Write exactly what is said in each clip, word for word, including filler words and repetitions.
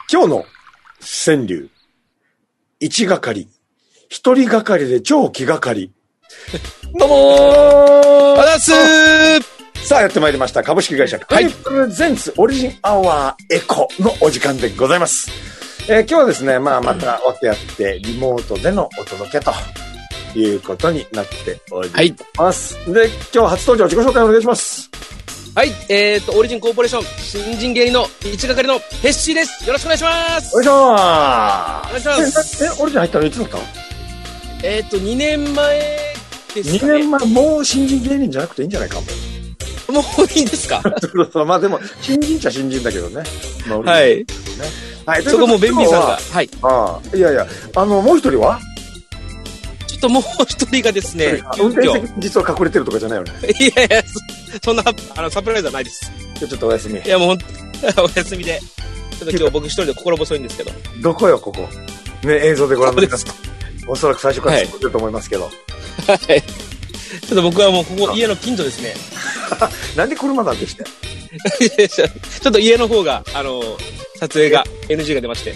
今日の川柳。一がかり。一人がかりで超気がかり。どうもーあざっすーさあやってまいりました。株式会社カリプレゼンツオリジンアワーエコのお時間でございます。えー、今日はですね、まあまた分け合ってリモートでのお届けということになっております。はい、で、今日初登場自己紹介お願いします。 はい、えーと、オリジンコーポレーション新人芸人の一係のヘッシーです。よろしくお願いします。 お願いします。 お願いします。 え、え、オリジン入ったのいつだったの？ えーと、にねんまえですかね。 にねんまえ、もう新人芸人じゃなくていいんじゃないかも。 もういいんですか？ そうそう、まあでも、新人っちゃ新人だけどね。まあ、 はい。ね、 はい。 そこもベンビーさんが。はい。 ああ、いやいや、あの、もう一人はちょっともう一人がですね、 運転席実は隠れてるとかじゃないよね。 いやいや、そ, そんな、あの、サプライズはないです。 ちょっとお休み。 いやもうほんお休みで。ちょっと今日僕一人で心細いんですけど。 どこよ、ここ。ね、映像でご覧ください。おそらく最初から作ってると思いますけど。はい。 ちょっと僕はもうここ家の近所ですね。 なんで車なんでしてちょっと家の方が、あの、撮影が エヌジー が出まして。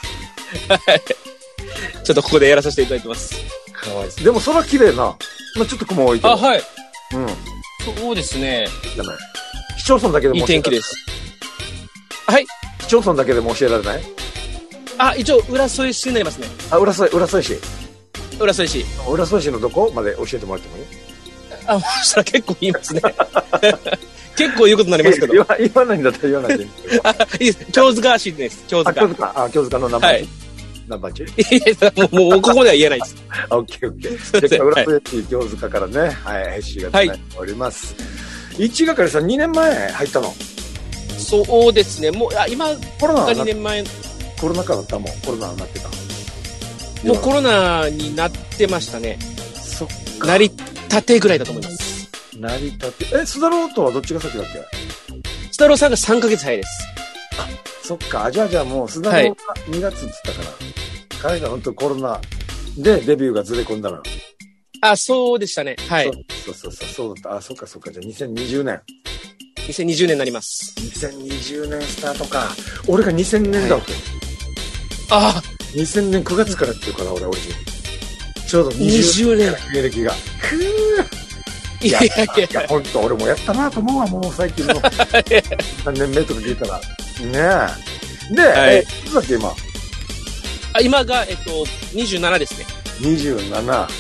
ちょっとここでやらさせていただいてます。 かわいい。でも空綺麗な。まあ、ちょっと雲置いてる。 あ、はい。 うん。 そうですね。 じゃない。市町村だけでもいい天気です。はい。 市町村だけでも教えられない？ あ、一応、浦添市になりますね。 あ、浦添、浦添市。 浦添市。 浦添市のどこまで教えてもらってもいい？ あ、そしたら結構言いますね。結構言うことになりますけど。 言わ、言わないんだったら言わないでいい。 あ、いいです。京塚市です。京塚。 あ、京塚。あ、京塚の名前。はい。何番地？いや、もう、もう、ここでは言えないです。 あ、オッケーオッケー。じゃあ、浦添市、京塚からね、はい、ヘッシーが伝えております。はい、一係さん、にねんまえ入ったの？ そうですね。もう、あ、今、 コロナがにねんまえ。 コロナ禍だったもん。コロナになってた。 もうコロナになってましたね。 そっか。 なりたてぐらいだと思います。 なりたて。え、須田郎とはどっちが先だっけ？ 須田郎さんがさんかげつ早いです。 あ、そっか。じゃあじゃあもう須田郎がにがつっつったから。はい、彼が本当コロナでデビューがずれ込んだの。 あ、そうでしたね。はい。 そうそうそう、そうだった。あ、そっかそっか。じゃあにせんにじゅうねん。 にせんにじゅうねんになります。 にせんにじゅうねんスタートか。俺がにせんねんだわけ。はい、 ああ。 にせんねんくがつからっていうから、俺、俺。ちょうどにじゅうねん。経歴が。くー。いやいやいや。いや、ほんと、俺もやったなと思うわ、もう最近の。さんねんめとか聞いたら。ねえ。で、はい、え、いつだっけ、今。 あ、今が、えっと、にじゅうななですね。 にじゅうなな。はい。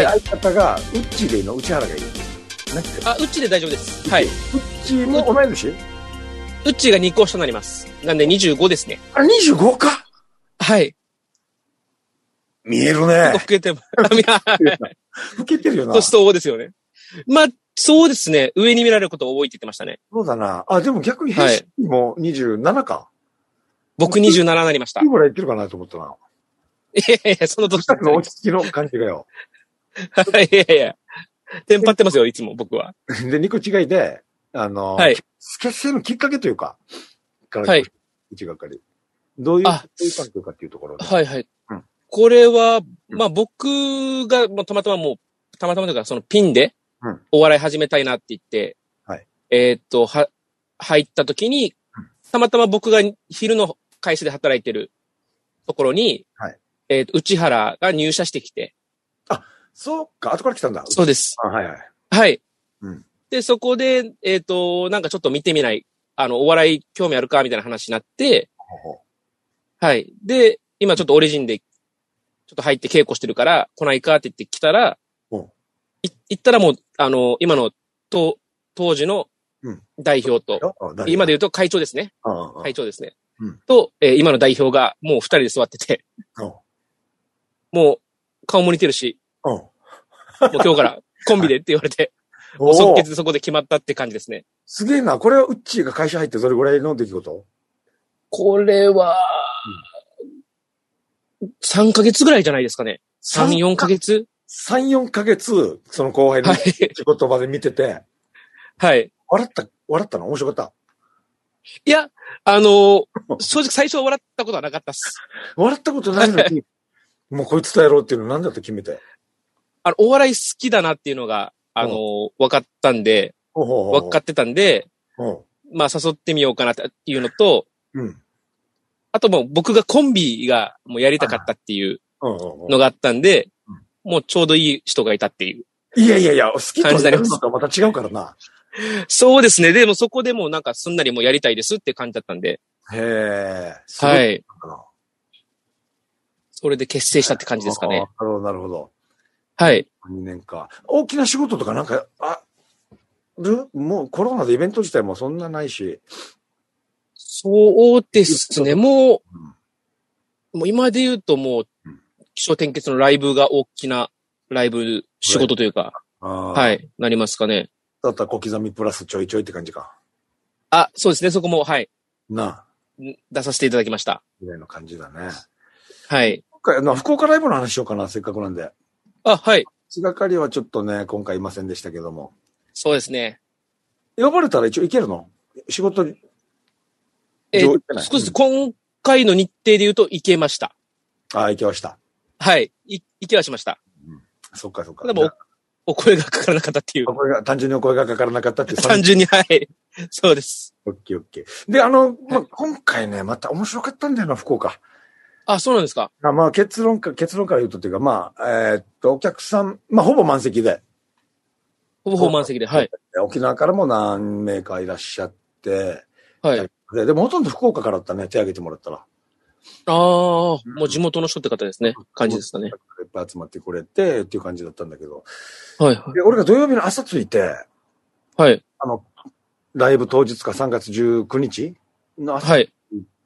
相方が、ウッチーでいいの？内原がいいの？ね。 あ、ウッチーで大丈夫です。はい。ウッチーも同い年？ ウッチーがにこ下となります。なんでにじゅうごですね。 あ、にじゅうごか？ はい。 見えるね。 老けても。 老けてるよな。 年相応ですよね。まあ、そうですね。上に見られること多いって言ってましたね。 そうだな。あ、でも逆にヘッシーもにじゅうななか。はい、 僕にじゅうななになりました。 いいぐらい言ってるかなと思ったな。 いやいや、その年。 の落ち着きの感じがよ。 いやいや。テンパってますよ、いつも僕は。 で、にこ違いで、あの、はい、結成のきっかけというか、 はい。 一係。どういう関係かっていうところで。 はいはい。うん、これは、まあ僕が、まあ、たまたまもう、たまたまというか、そのピンで、お笑い始めたいなって言って、うん、はい。えー、っと、は、入った時に、たまたま僕が昼の会社で働いてるところに、はい。えー、っと、内原が入社してきて。 あ、そうか、後から来たんだ。 そうです。 あ、はいはい。 はい。 うん。 で、そこで、えー、っと、なんかちょっと見てみない、あの、お笑い興味あるかみたいな話になって、ほうほう、はい。で、今ちょっとオリジンで、ちょっと入って稽古してるから、来ないかって言って来たら、うん、い行ったらもう、あの、今の、と、当時の代表と、うん、今で言うと会長ですね。うん、会長ですね。うん、と、えー、今の代表がもう二人で座ってて、うん、もう顔も似てるし、うん、もう今日からコンビでって言われて、もう即決でそこで決まったって感じですね。 すげえな。これはウッチーが会社入ってどれぐらいの出来事？ これは、さんかげつぐらいじゃないですかね。さん、よんかげつ ? さん、よんかげつ、その後輩の仕事場で見てて。 はい。 笑った、笑ったの？面白かった？ いや、あのー、正直最初は笑ったことはなかったっす。 笑ったことないのに、もうこいつとやろうっていうのなんだと決めて。 あの、お笑い好きだなっていうのが、あのー、分かったんで、分かってたんで、まあ誘ってみようかなっていうのと、うん、 あともう僕がコンビがもうやりたかったっていうのがあったんで、もうちょうどいい人がいたっていう。 いやいやいや、好きとやるのとまた違うからな。 そうですね。でもそこでもなんかすんなりもうやりたいですって感じだったんで。 へえ。 はい。それで結成したって感じですかね。 なるほど、なるほど。 はい。 にねんか。大きな仕事とかなんか、あるもうコロナでイベント自体もそんなないし。 そうですね。もう、もう今で言うともう、気象転結のライブが大きなライブ仕事というか、はい、なりますかね。 だったら小刻みプラスちょいちょいって感じか。 あ、そうですね。そこも、はい。 なあ。 出させていただきました。 ぐらいの感じだね。 はい。 今回、福岡ライブの話しようかな、せっかくなんで。 あ、はい。 つがかりはちょっとね、今回いませんでしたけども。 そうですね。 呼ばれたら一応行けるの？仕事に。 えー、少し今回の日程で言うと行けました。 ああ、行けました。 はい。い、行けはしました。 うん、そっかそっか。 でもお、お声がかからなかったっていう。 お声が、単純にお声がかからなかったっていう。 単純に、はい。そうです。 オッケーオッケー。で、あの、まあ、今回ね、また面白かったんだよな、福岡。 あ、そうなんですか。 あまあ、結論か、結論から言うとっていうか、まあ、えー、っと、お客さん、まあ、ほぼ満席で。 ほぼほぼ満席で、はい。 沖縄からも何名かいらっしゃって、 はい。 で、でもほとんど福岡からだったね、手挙げてもらったら。 ああ、もう地元の人って方ですね。感じですかね。いっぱい集まってくれて、っていう感じだったんだけど。 はいはい。 で、俺が土曜日の朝着いて、 はい。 あの、ライブ当日かさんがつじゅうくにちの朝行って、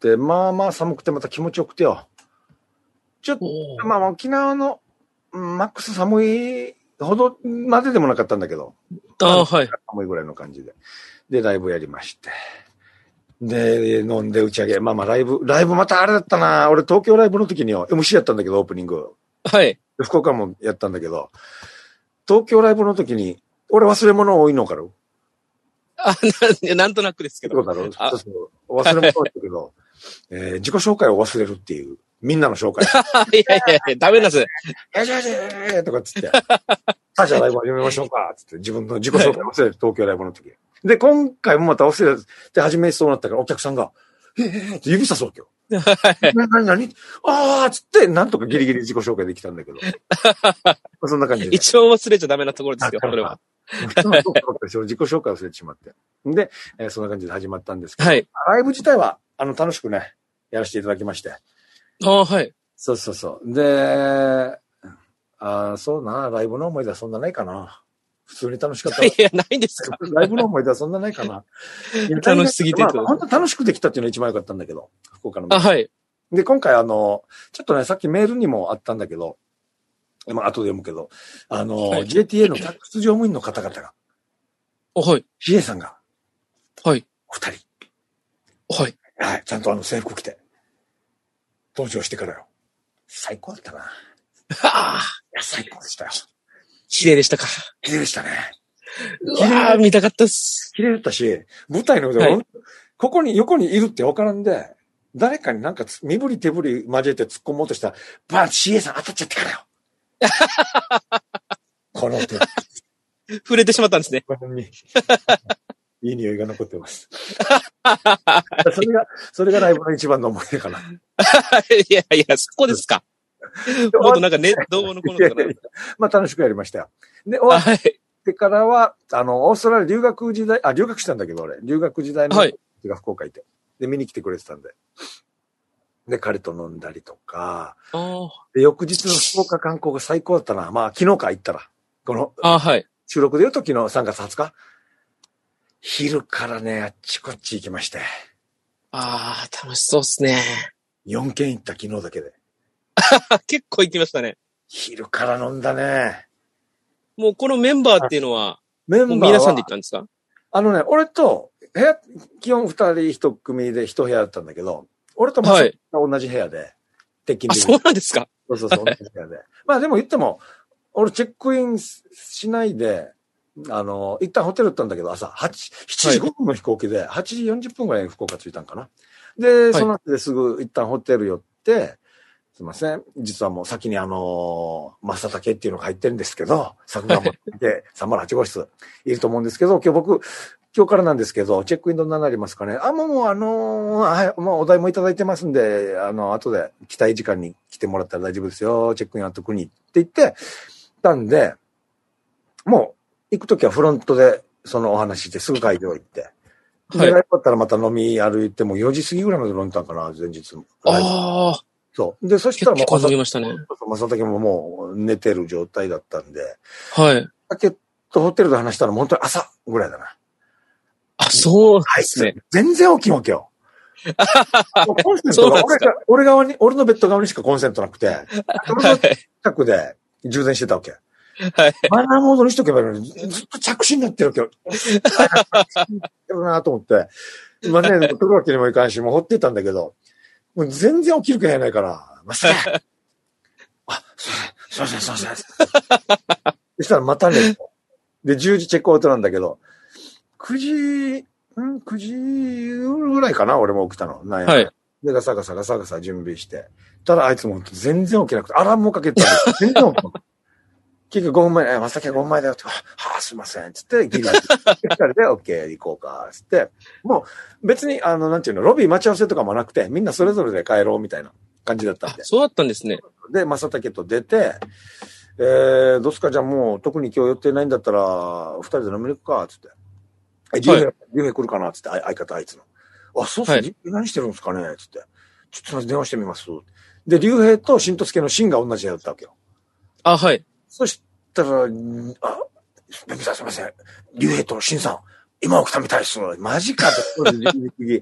はい、まあまあ寒くてまた気持ちよくてよ。ちょっと、まあ沖縄のマックス寒いほどまででもなかったんだけど。 ああ、はい。 寒いぐらいの感じで。で、ライブやりまして。で、飲んで打ち上げ。まあまあライブ、ライブまたあれだったな。俺東京ライブの時によ、エムシー やったんだけど、オープニング。 はい。 福岡もやったんだけど、東京ライブの時に、俺忘れ物多いのかな？ あ、な、なんとなくですけど。 そうだろう。そうそう。忘れ物多いんだけど、えー、自己紹介を忘れるっていう。みんなの紹介。 いやいやいや、ダメなんです。 やじゃじゃとかっつって。さあ、じゃあライブ始めましょうかつって自分の自己紹介忘れる、東京ライブの時。で、今回もまた忘れて始めそうになったから、お客さんが、えーって指さすわけよ。な、なになにあーつって、なんとかギリギリ自己紹介できたんだけど。そんな感じで。 一応忘れちゃダメなところですよ、それは。 自己紹介忘れてしまって。で、えー、そんな感じで始まったんですけど、 はい、 ライブ自体は、あの、楽しくね、やらせていただきまして。 ああ、はい。 そうそうそう。で、あそうな、ライブの思い出はそんなないかな。普通に楽しかった。 いや、ないんですか。 ライブの思い出はそんなないかな。 楽しすぎてる。 まあ、本当楽しくできたっていうのが一番良かったんだけど、福岡の。 あ、はい。 で、今回あの、ちょっとね、さっきメールにもあったんだけど、まあ、後で読むけど、あの、はい、ジェーティーエー の客室乗務員の方々が、 はい。 シエさんが、 はい。 お二人。 はい。 はい。ちゃんとあの制服着て、登場してからよ。最高だったな。 はあ。 いや、最高でしたよ。 綺麗でしたか。 綺麗でしたね。 うわー、見たかったっす。 綺麗だったし、舞台の上で、はい、ここに、横にいるって分からんで、誰かになんか身振り手振り交えて突っ込もうとしたら、バーン シーエー さん当たっちゃってからよ。この手。 触れてしまったんですね。 いい匂いが残ってます。それが、それがライブの一番の思い出かな。 いやいや、そこですか。もっとなんかね、動画のこのかな。 まあ楽しくやりましたよ。で、終わってからは、あの、オーストラリア留学時代、あ、留学したんだけど俺、留学時代の人が福岡いて、で、見に来てくれてたんで。で、彼と飲んだりとか、で、翌日の福岡観光が最高だったな。まあ、昨日か行ったら、この、 あ、はい。 収録で言うと昨日さんがつはつか、昼からね、あっちこっち行きまして。 ああ、楽しそうっすね。 よんけん行った昨日だけで。 結構行きましたね。 昼から飲んだね。 もうこのメンバーっていうのは、メンバーは皆さんで行ったんですか？ あのね、俺と、部屋、基本二人一組で一部屋だったんだけど、俺とマサが同じ部屋で、 鉄筋で。あ、そうなんですか？ そうそうそう、同じ部屋で。まあでも言っても、俺チェックインしないで、あの、一旦ホテル行ったんだけど、朝、はち、しちじごふんの飛行機で、はちじよんじゅっぷんぐらいに福岡着いたんかな。で、その後ですぐ一旦ホテル寄って、すいません。実はもう先にあのー、正竹っていうのが入ってるんですけど、桜間でさんまるはちごうしついると思うんですけど、今日僕、 今日からなんですけど、チェックインどんなになりますかね。あ、もう、もうあのー、はい、もうお題もいただいてますんで、あの、後で来たい時間に来てもらったら大丈夫ですよ。チェックインは特にって言って、たんで、もう、行くときはフロントで、そのお話して、すぐ会場行って。はい。で、よかったらまた飲み歩いてもよじ過ぎぐらいまで飲んだんかな、前日。 ああ。 そう。で、そしたらもう、 結構飲みましたね。 正竹ももう寝てる状態だったんで。 はい。 酒とホテルで話したら本当に朝ぐらいだな。 あ、そうですね。 はい、全然起きんわけよ。コンセントが俺が、俺側に、俺のベッド側にしかコンセントなくて、俺の近くで充電してたわけ。はい。マナーモードにしとけばいいのに、ずっと着信になってるわけよ。やるなと思って。まあね、取るわけにもいかんし、もう掘ってたんだけど、もう全然起きる気がないから、まさか。あ、すいません、すいません、すいません。そしたらまたね、で、じゅうじチェックアウトなんだけど、くじ、ん ?く 時ぐらいかな俺も起きたの。なんや。はい。で、ガサガサガサガサ準備して。ただあいつも全然起きなくて、アラームもかけてたんで、全然起きなくて。結局ごふんまえ、え、まさきはごふんまえだよって、はぁ、すいません。つって、ギリギリ。二人で、オッケー、行こうか。つって、もう別に、あの、なんていうの、ロビー待ち合わせとかもなくて、みんなそれぞれで帰ろうみたいな感じだったんで。 そうだったんですね。 で、まさたけと出て、えー、どうすかじゃあもう、特に今日予定ないんだったら、二人で飲みに行くか、つって。え、リュウヘイ、リュウヘイ来るかなつって、相方あいつの。あ、そうっすね。はい、何してるんですかねつって。ちょっと電話してみます。で、リュウヘイと新とすけのシンが同じ部屋だったわけよ。あ、はい。そしたら、あ、ベビさんすいません。リュウヘイとシンさん、今起きたみたいっす。マジかって。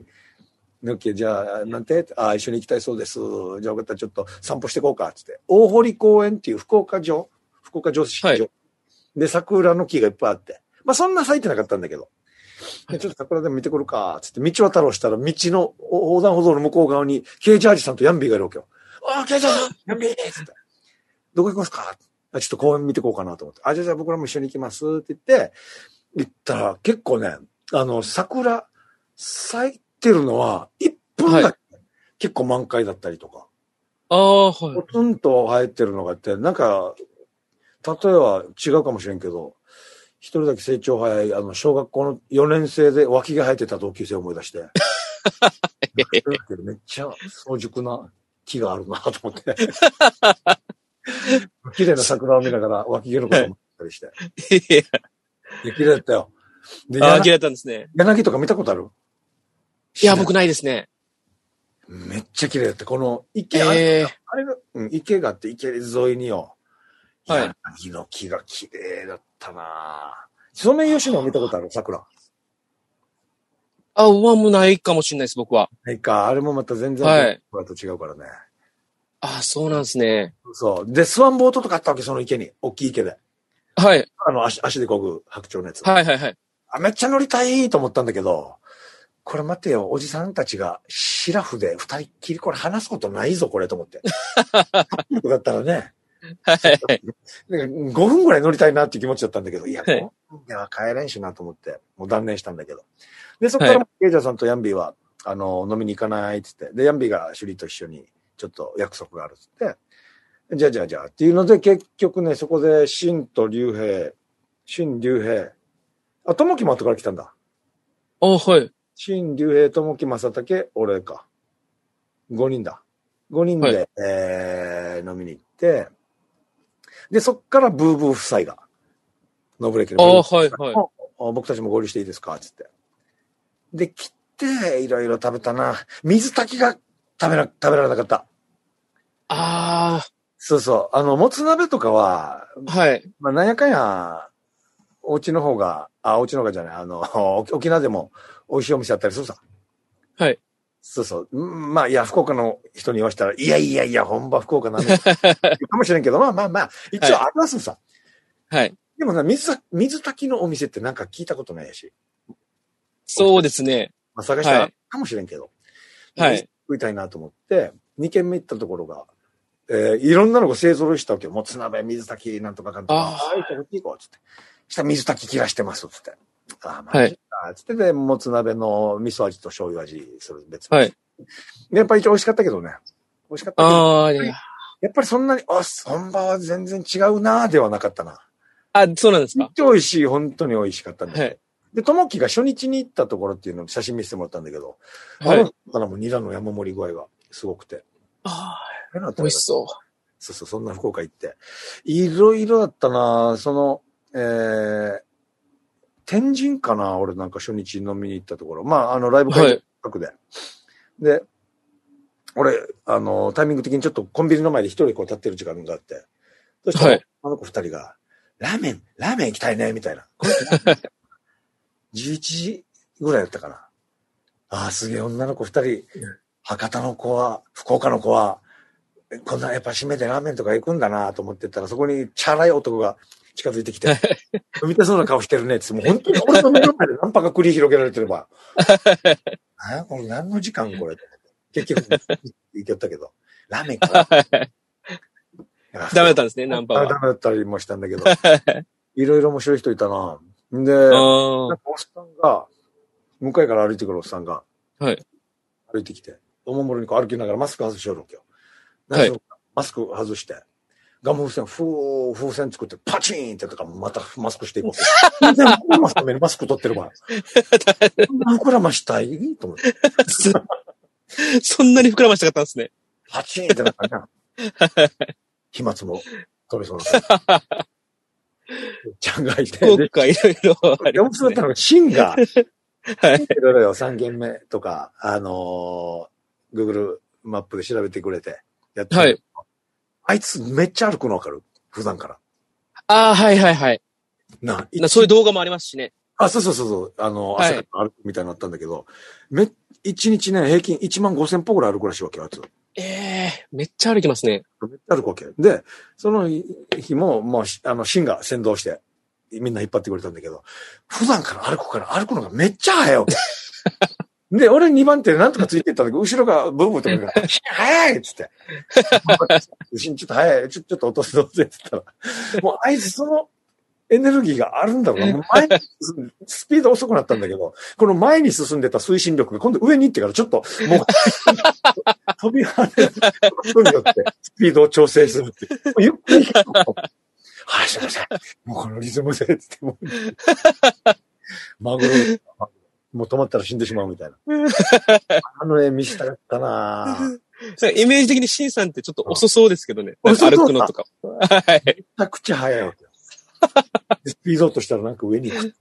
オッケー、じゃあ、なんてあ、一緒に行きたいそうです。じゃあ、よかったらちょっと散歩していこうか。つって。大堀公園っていう福岡城福岡城式場。はい、で、桜の木がいっぱいあって。まあ、そんな咲いてなかったんだけど。ちょっと桜でも見てくるか、つって、道渡ろうしたら、道の横断歩道の向こう側に、ケイジャージさんとヤンビーがいるわけよ。ああ、ケイジャージさん、ヤンビーつって。どこ行きますかあちょっと公園見てこうかなと思って。あ、じゃあじゃあ僕らも一緒に行きますって言って、行ったら、結構ね、あの、桜、咲いてるのは、いっぷんだけ、はい、結構満開だったりとか。ああ、はい。ポツンと生えてるのがあって、なんか、例えば違うかもしれんけど、一人だけ成長早い、あの、小学校のよねん生で脇が生えてた同級生を思い出して。めっちゃ早熟な木があるなと思って。綺麗な桜を見ながら脇毛のことを思ったりして。で、綺麗だったよ。で、ああ、綺麗だったんですね。柳とか見たことある？いや、僕ないですね。めっちゃ綺麗だった。この池、えー、あれ、あれが、うん、池があって池沿いによ。はい。柳の木が綺麗だったなぁ。ソメイヨシノ見たことある？桜。あ、はもうないかもしれないです、僕は。ないか。あれもまた全然、はい。これと違うからね。あ、そうなんですね。そう。で、スワンボートとかあったわけ、その池に。大きい池で。はい。あの、足、足で漕ぐ白鳥のやつ。はいはいはい。あ、めっちゃ乗りたいと思ったんだけど、これ待てよ、おじさんたちがシラフで二人っきりこれ話すことないぞ、これと思って。だったらね。はい。ごふんぐらい乗りたいなっていう気持ちだったんだけど、いや、ごふんでは帰れんしなと思って、もう断念したんだけど。で、そこから、ケイジャーさんとヤンビーは、あの、飲みに行かないって言って、で、ヤンビーがシュリーと一緒に、ちょっと約束があるって言って、じゃあじゃあじゃあっていうので、結局ね、そこで、シンとリュウヘイ、シン、リュウヘイ、あ、ともきも後から来たんだ。あ、はい。シン、リュウヘイ、ともき、まさたけ、俺か。ごにんだ。ごにんで、はい、えー、飲みに行って、で、そっからブーブー夫妻が、ノブレキの。あ、はい、はい。僕たちも合流していいですかつって。で、来て、いろいろ食べたな。水炊きが食べな、食べられなかった。ああ。そうそう。あの、もつ鍋とかは、はい。まあ、なんやかんや、お家の方が、あ、お家の方がじゃない、あの、沖縄でも美味しいお店あったりするさ。はい。そうそう。まあ、いや、福岡の人に言わしたら、いやいやいや、本場福岡なんだかもしれんけど、まあまあまあ、一応ありますさ。はい。でもさ、水、水炊きのお店ってなんか聞いたことないし。そうですね。まあ、探したらかもしれんけど。はい。食いたいなと思って、に軒目行ったところが、えー、いろんなのが勢揃いしたわけよ。もつ鍋、水炊き、なんとかかんとか。ああ、はい、こっち行こう、つって。したら水炊き切らしてます、つって。ああ、まあ、はい。つって、で、もつ鍋の味噌味と醤油味、それ別々。はい。で、やっぱり一応美味しかったけどね。美味しかったけど。ああ、いや。やっぱりそんなに、あ、本場は全然違うなーではなかったな。あ、そうなんですか？めっちゃ美味しい、本当に美味しかったんです。はい。 で、ともきが初日に行ったところっていうのを写真見せてもらったんだけど、 はい。 あのからもニラの山盛り具合がすごくて。 ああ、美味しそう。 そうそう、そんな福岡行って。いろいろだったなその、えー、天神かな俺なんか初日飲みに行ったところ。まあ、あの、ライブ会近くで。はい、で、俺、あの、タイミング的にちょっとコンビニの前で一人こう立ってる時間があって、そしたら、はい、あの子二人が、ラーメン、ラーメン行きたいね、みたいな。じゅういちじぐらいだったかな。ああ、すげえ女の子二人、博多の子は、福岡の子は、こんなやっぱ締めでラーメンとか行くんだなと思ってたら、そこにチャラい男が近づいてきて、飲みたそうな顔してるねって、もう本当に俺の目の前でナンパが繰り広げられてれば、あこれ何の時間これと思って。結局、言ってたけど、ラーメンかな。 ダメだったんですね、ナンパは。 ダメだったりもしたんだけど、いろいろ面白い人いたな。で、なんかおっさんが、向かいから歩いてくるおっさんが、 はい。 歩いてきて、おもむろにこう歩きながらマスク外しよるわけよ。 はい。 マスク外して、ガム風船、ふー、風船作って、パチーンってとか、またマスクしていこう。全然膨らますためにマスク取ってるわ。そんな膨らましたいと思って。 そんなに膨らましたかったんですね。 パチーンってなんかな。飛沫も取れそうな。ちゃんがいて。 福岡いろいろありますね。 面白かったのが、シンが、 はい。 いろいろよ、さん軒目とか、あのー、Google マップで調べてくれて、やってる。はい。あいつめっちゃ歩くのわかる？普段から。 ああ、はいはいはい。な、なそういう動画もありますしね。 あ、そうそうそうそう。あの、朝から歩くみたいになったんだけど、はい、め、一日ね、平均いちまんごせん歩ぐらい歩くらしいわけよ、あいつ。 ええー、めっちゃ歩きますね。 めっちゃ歩くわけ。で、その日も、もう、あの、シンが先導して、みんな引っ張ってくれたんだけど、普段から歩くから歩くのがめっちゃ早いわけ。で、俺にばん手でなんとかついていったんだけど、後ろがブーブーとかが、早いっつって。ちょっと早い、ちょ、ちょっと落とすぞって言ったら、もうあいつそのエネルギーがあるんだろうな。もう前にスピード遅くなったんだけど、この前に進んでた推進力が今度上に行ってからちょっと、もう、飛び跳ねることによってスピードを調整するっていう。ゆっくりはい、すいません。もうこのリズムで、つって、もう、マグロ、もう止まったら死んでしまうみたいな。あの絵見したかったなぁ。 イメージ的にシンさんってちょっと遅そうですけどね。歩くのとか。はい。 めちゃくちゃ速いわけよ。スピードとしたらなんか上に行く。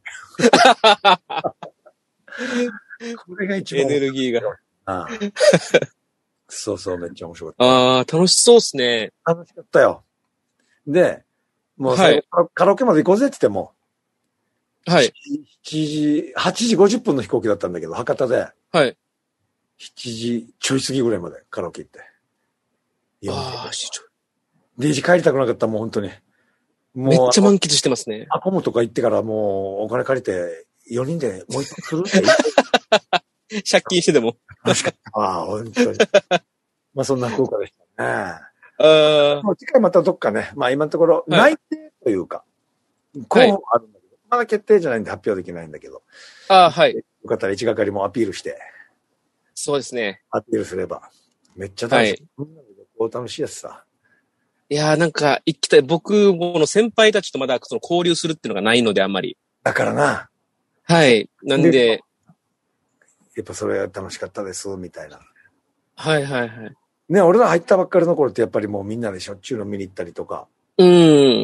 これが一番。 エネルギーが。 ああそうそう、めっちゃ面白かった。 ああ、楽しそうっすね。 楽しかったよ。で、もう、はい、カラオケまで行こうぜって言っても、 はい。 しちじ、はちじごじゅっぷんの飛行機だったんだけど、博多で。 はい。 しちじちょい過ぎぐらいまでカラオケ行って。 ああ、しちょい。デイジ帰りたくなかった、もう本当に。 もう。めっちゃ満喫してますね。 アコムとか行ってからもうお金借りて、よにんでもう一回するって借金してでも。 楽しかった。ああ、本当に。まあそんな福岡でしたね。 ああ。 もう次回またどっかね、まあ今のところ内定というか、候補あるんだけど、まだ決定じゃないんで発表できないんだけど。 ああ、はい。 よかったら一係もアピールして。 そうですね。 アピールすれば。めっちゃ楽しい。みんなで旅行楽しいやつさ。 いやーなんか行きたい。僕もの先輩たちとまだその交流するっていうのがないのであんまり。 だからな。 はい。なんで。 やっぱそれ楽しかったです、みたいな。 はいはいはい。 ね、俺ら入ったばっかりの頃ってやっぱりもうみんなでしょっちゅうの見に行ったりとか。 うん。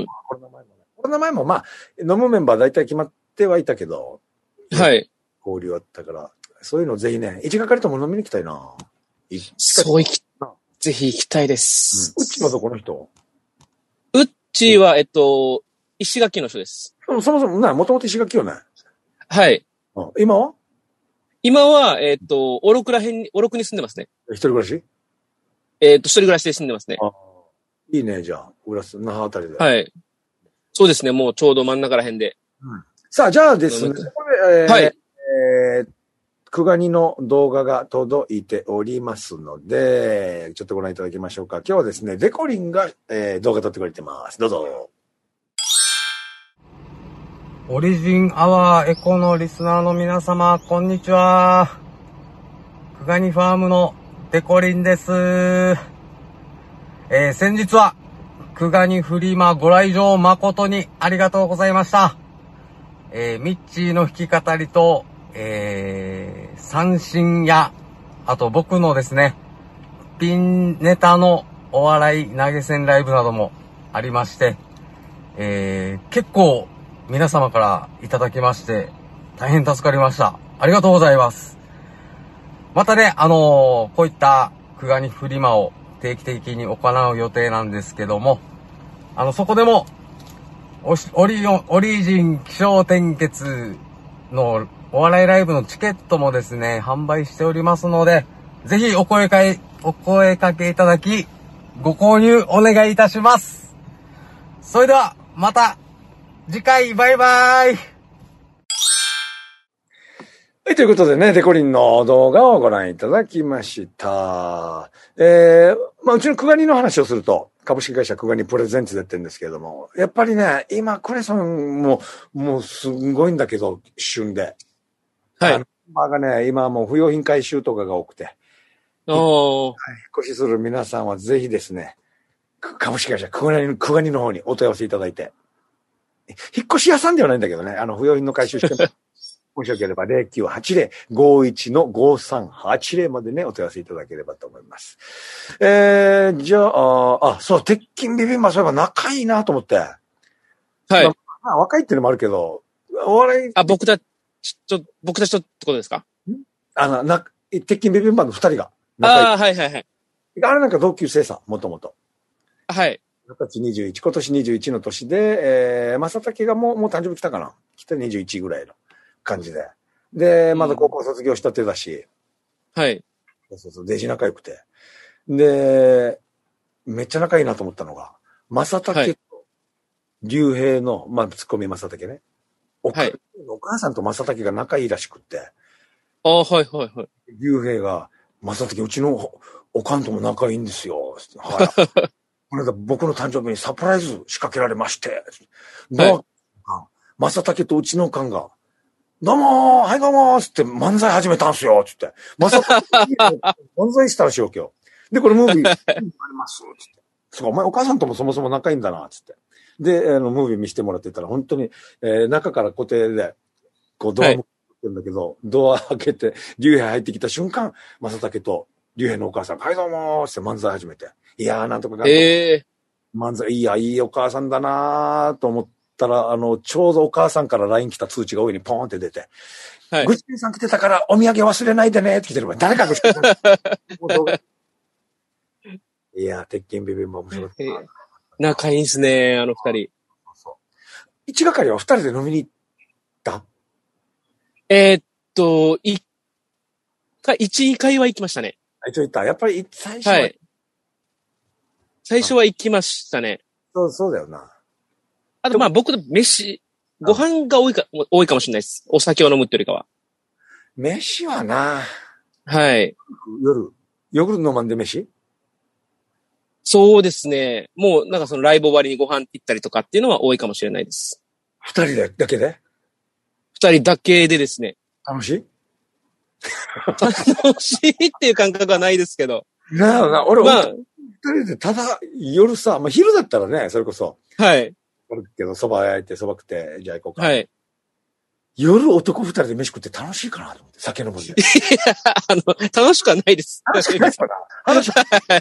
コロナ前もね。コロナ前もまあ、飲むメンバー大体決まってはいたけど。 はい。 交流あったから、そういうのぜひね、一係とも飲みに行きたいな。 そう行き、ぜひ行きたいです。 うん、うっちはどこの人？ うっちは、えっと、石垣の人です。 そもそもな、もともと石垣よね。 はい。 うん、今は今は、えっと、おろくら辺に、おろくに住んでますね。 一人暮らしえっと、一人暮らしで住んでますね。 あいいね、じゃあ。浦安、那覇あたりで。 はい。そうですね、もうちょうど真ん中ら辺で。 うん、さあ、じゃあですね、これ、えー、はい。えー、くがにの動画が届いておりますので、ちょっとご覧いただきましょうか。今日はですね、デコリンが、えー、動画撮ってくれてます。どうぞ。 オリジンアワーエコのリスナーの皆様、こんにちは。くがにファームのデコリンです。えー、先日は、くがにフリマご来場誠にありがとうございました。 えー、ミッチーの弾き語りと、えー、三振や、あと僕のですね、ピンネタのお笑い投げ銭ライブなどもありまして、えー、結構皆様からいただきまして、大変助かりました。ありがとうございます。またね、あのー、こういったクガニフリマを定期的に行う予定なんですけども、あの、そこでも、オシオリオン、オリジン気象転結のお笑いライブのチケットもですね、販売しておりますので、ぜひお声かけ、お声かけいただき、ご購入お願いいたします。それでは、また、次回、バイバイ。 はい、ということでね、デコリンの動画をご覧いただきました。えー、まあ、うちのクガニの話をすると、株式会社クガニプレゼンツでって言うんですけれども、やっぱりね、今、クレソンも、もうすんごいんだけど、旬で。 はい。 あのまあがね、今はもう不用品回収とかが多くて。 おー。 はい、引っ越しする皆さんはぜひですね、株式会社クガニ、クガニの方にお問い合わせいただいて。引っ越し屋さんではないんだけどね、あの、不用品の回収しても。もしよければ ゼロきゅうはちゼロ ごいちのごさんはちゼロ までね、お問い合わせいただければと思います。えー、じゃあ、あ、そう、鉄筋ビビンバそういえば仲いいなと思って。はい。まあ、まあ、若いっていうのもあるけど、お笑い。 あ、僕たち、ちょ、僕たちとってことですか？ あの、な、鉄筋ビビンバの二人が。 ああ、はいはいはい。 あれなんか同級生さ、もともと。 はい。 二十歳にじゅういち、今年にじゅういちの年で、えー、正竹がもう、もう誕生日来たかな？来てにじゅういちぐらいの感じで。で、まだ高校卒業したてだし。 うん、はい。 そうそうそう、デジ仲良くて。で、めっちゃ仲いいなと思ったのが、正竹と竜兵の、はい、まあ、ツッコミ正竹ね。お, はい、お母さんと正竹が仲いいらしくって。 ああ、はいはいはい。 竜兵が、正竹、うちのおかんとも仲いいんですよ。はい。この間僕の誕生日にサプライズ仕掛けられまして。はい、正竹とうちのおかんが、どうもー、はいどうもーつって漫才始めたんすよつって。まさか、漫才したらしいわけよ。で、これムービー、ありますつって。そうか、お前お母さんともそもそも仲いいんだなつって。で、あの、ムービー見せてもらってたら、本当に、えー、中から固定で、こう、ドア向けてるんだけど、はい、ドア開けて、竜兵入ってきた瞬間、正竹と竜兵のお母さん、はいどうもーつって漫才始めて。いやー、なんとかなんとか。えー、漫才、いや、いいお母さんだなーと思って。たら、あの、ちょうどお母さんから ライン 来た通知が上にポーンって出て、はい。ぐちぴんさん来てたからお土産忘れないでねって来てるわ。誰かぐちぴんさん。いや、鉄筋ビビンバ面白かった。 仲いいんすね、あの二人。 そう。一係は二人で飲みに行ったえー、っと、一回、一、二回は行きましたね。 一応行った。やっぱり最初は。はい。 最初は行きましたね。 そう、そうだよな。 あと、まあ、僕の飯、ご飯が多いか、多いかもしれないです。お酒を飲むってよりかは。 飯はな。 はい。 夜、夜飲まんで飯？ そうですね。もう、なんかそのライブ終わりにご飯行ったりとかっていうのは多いかもしれないです。 二人だけで？ 二人だけでですね。 楽しい？ 楽しいっていう感覚はないですけど。 なあな、俺、まあ、二人でただ、夜さ、まあ昼だったらね、それこそ。 はい。 あるけど、蕎麦焼いて、蕎麦食って、じゃあ行こうか。 はい。 夜男二人で飯食って楽しいかなと思って、酒飲むんで。いや、あの、楽しくはないです。 楽しくないですか話は。はい。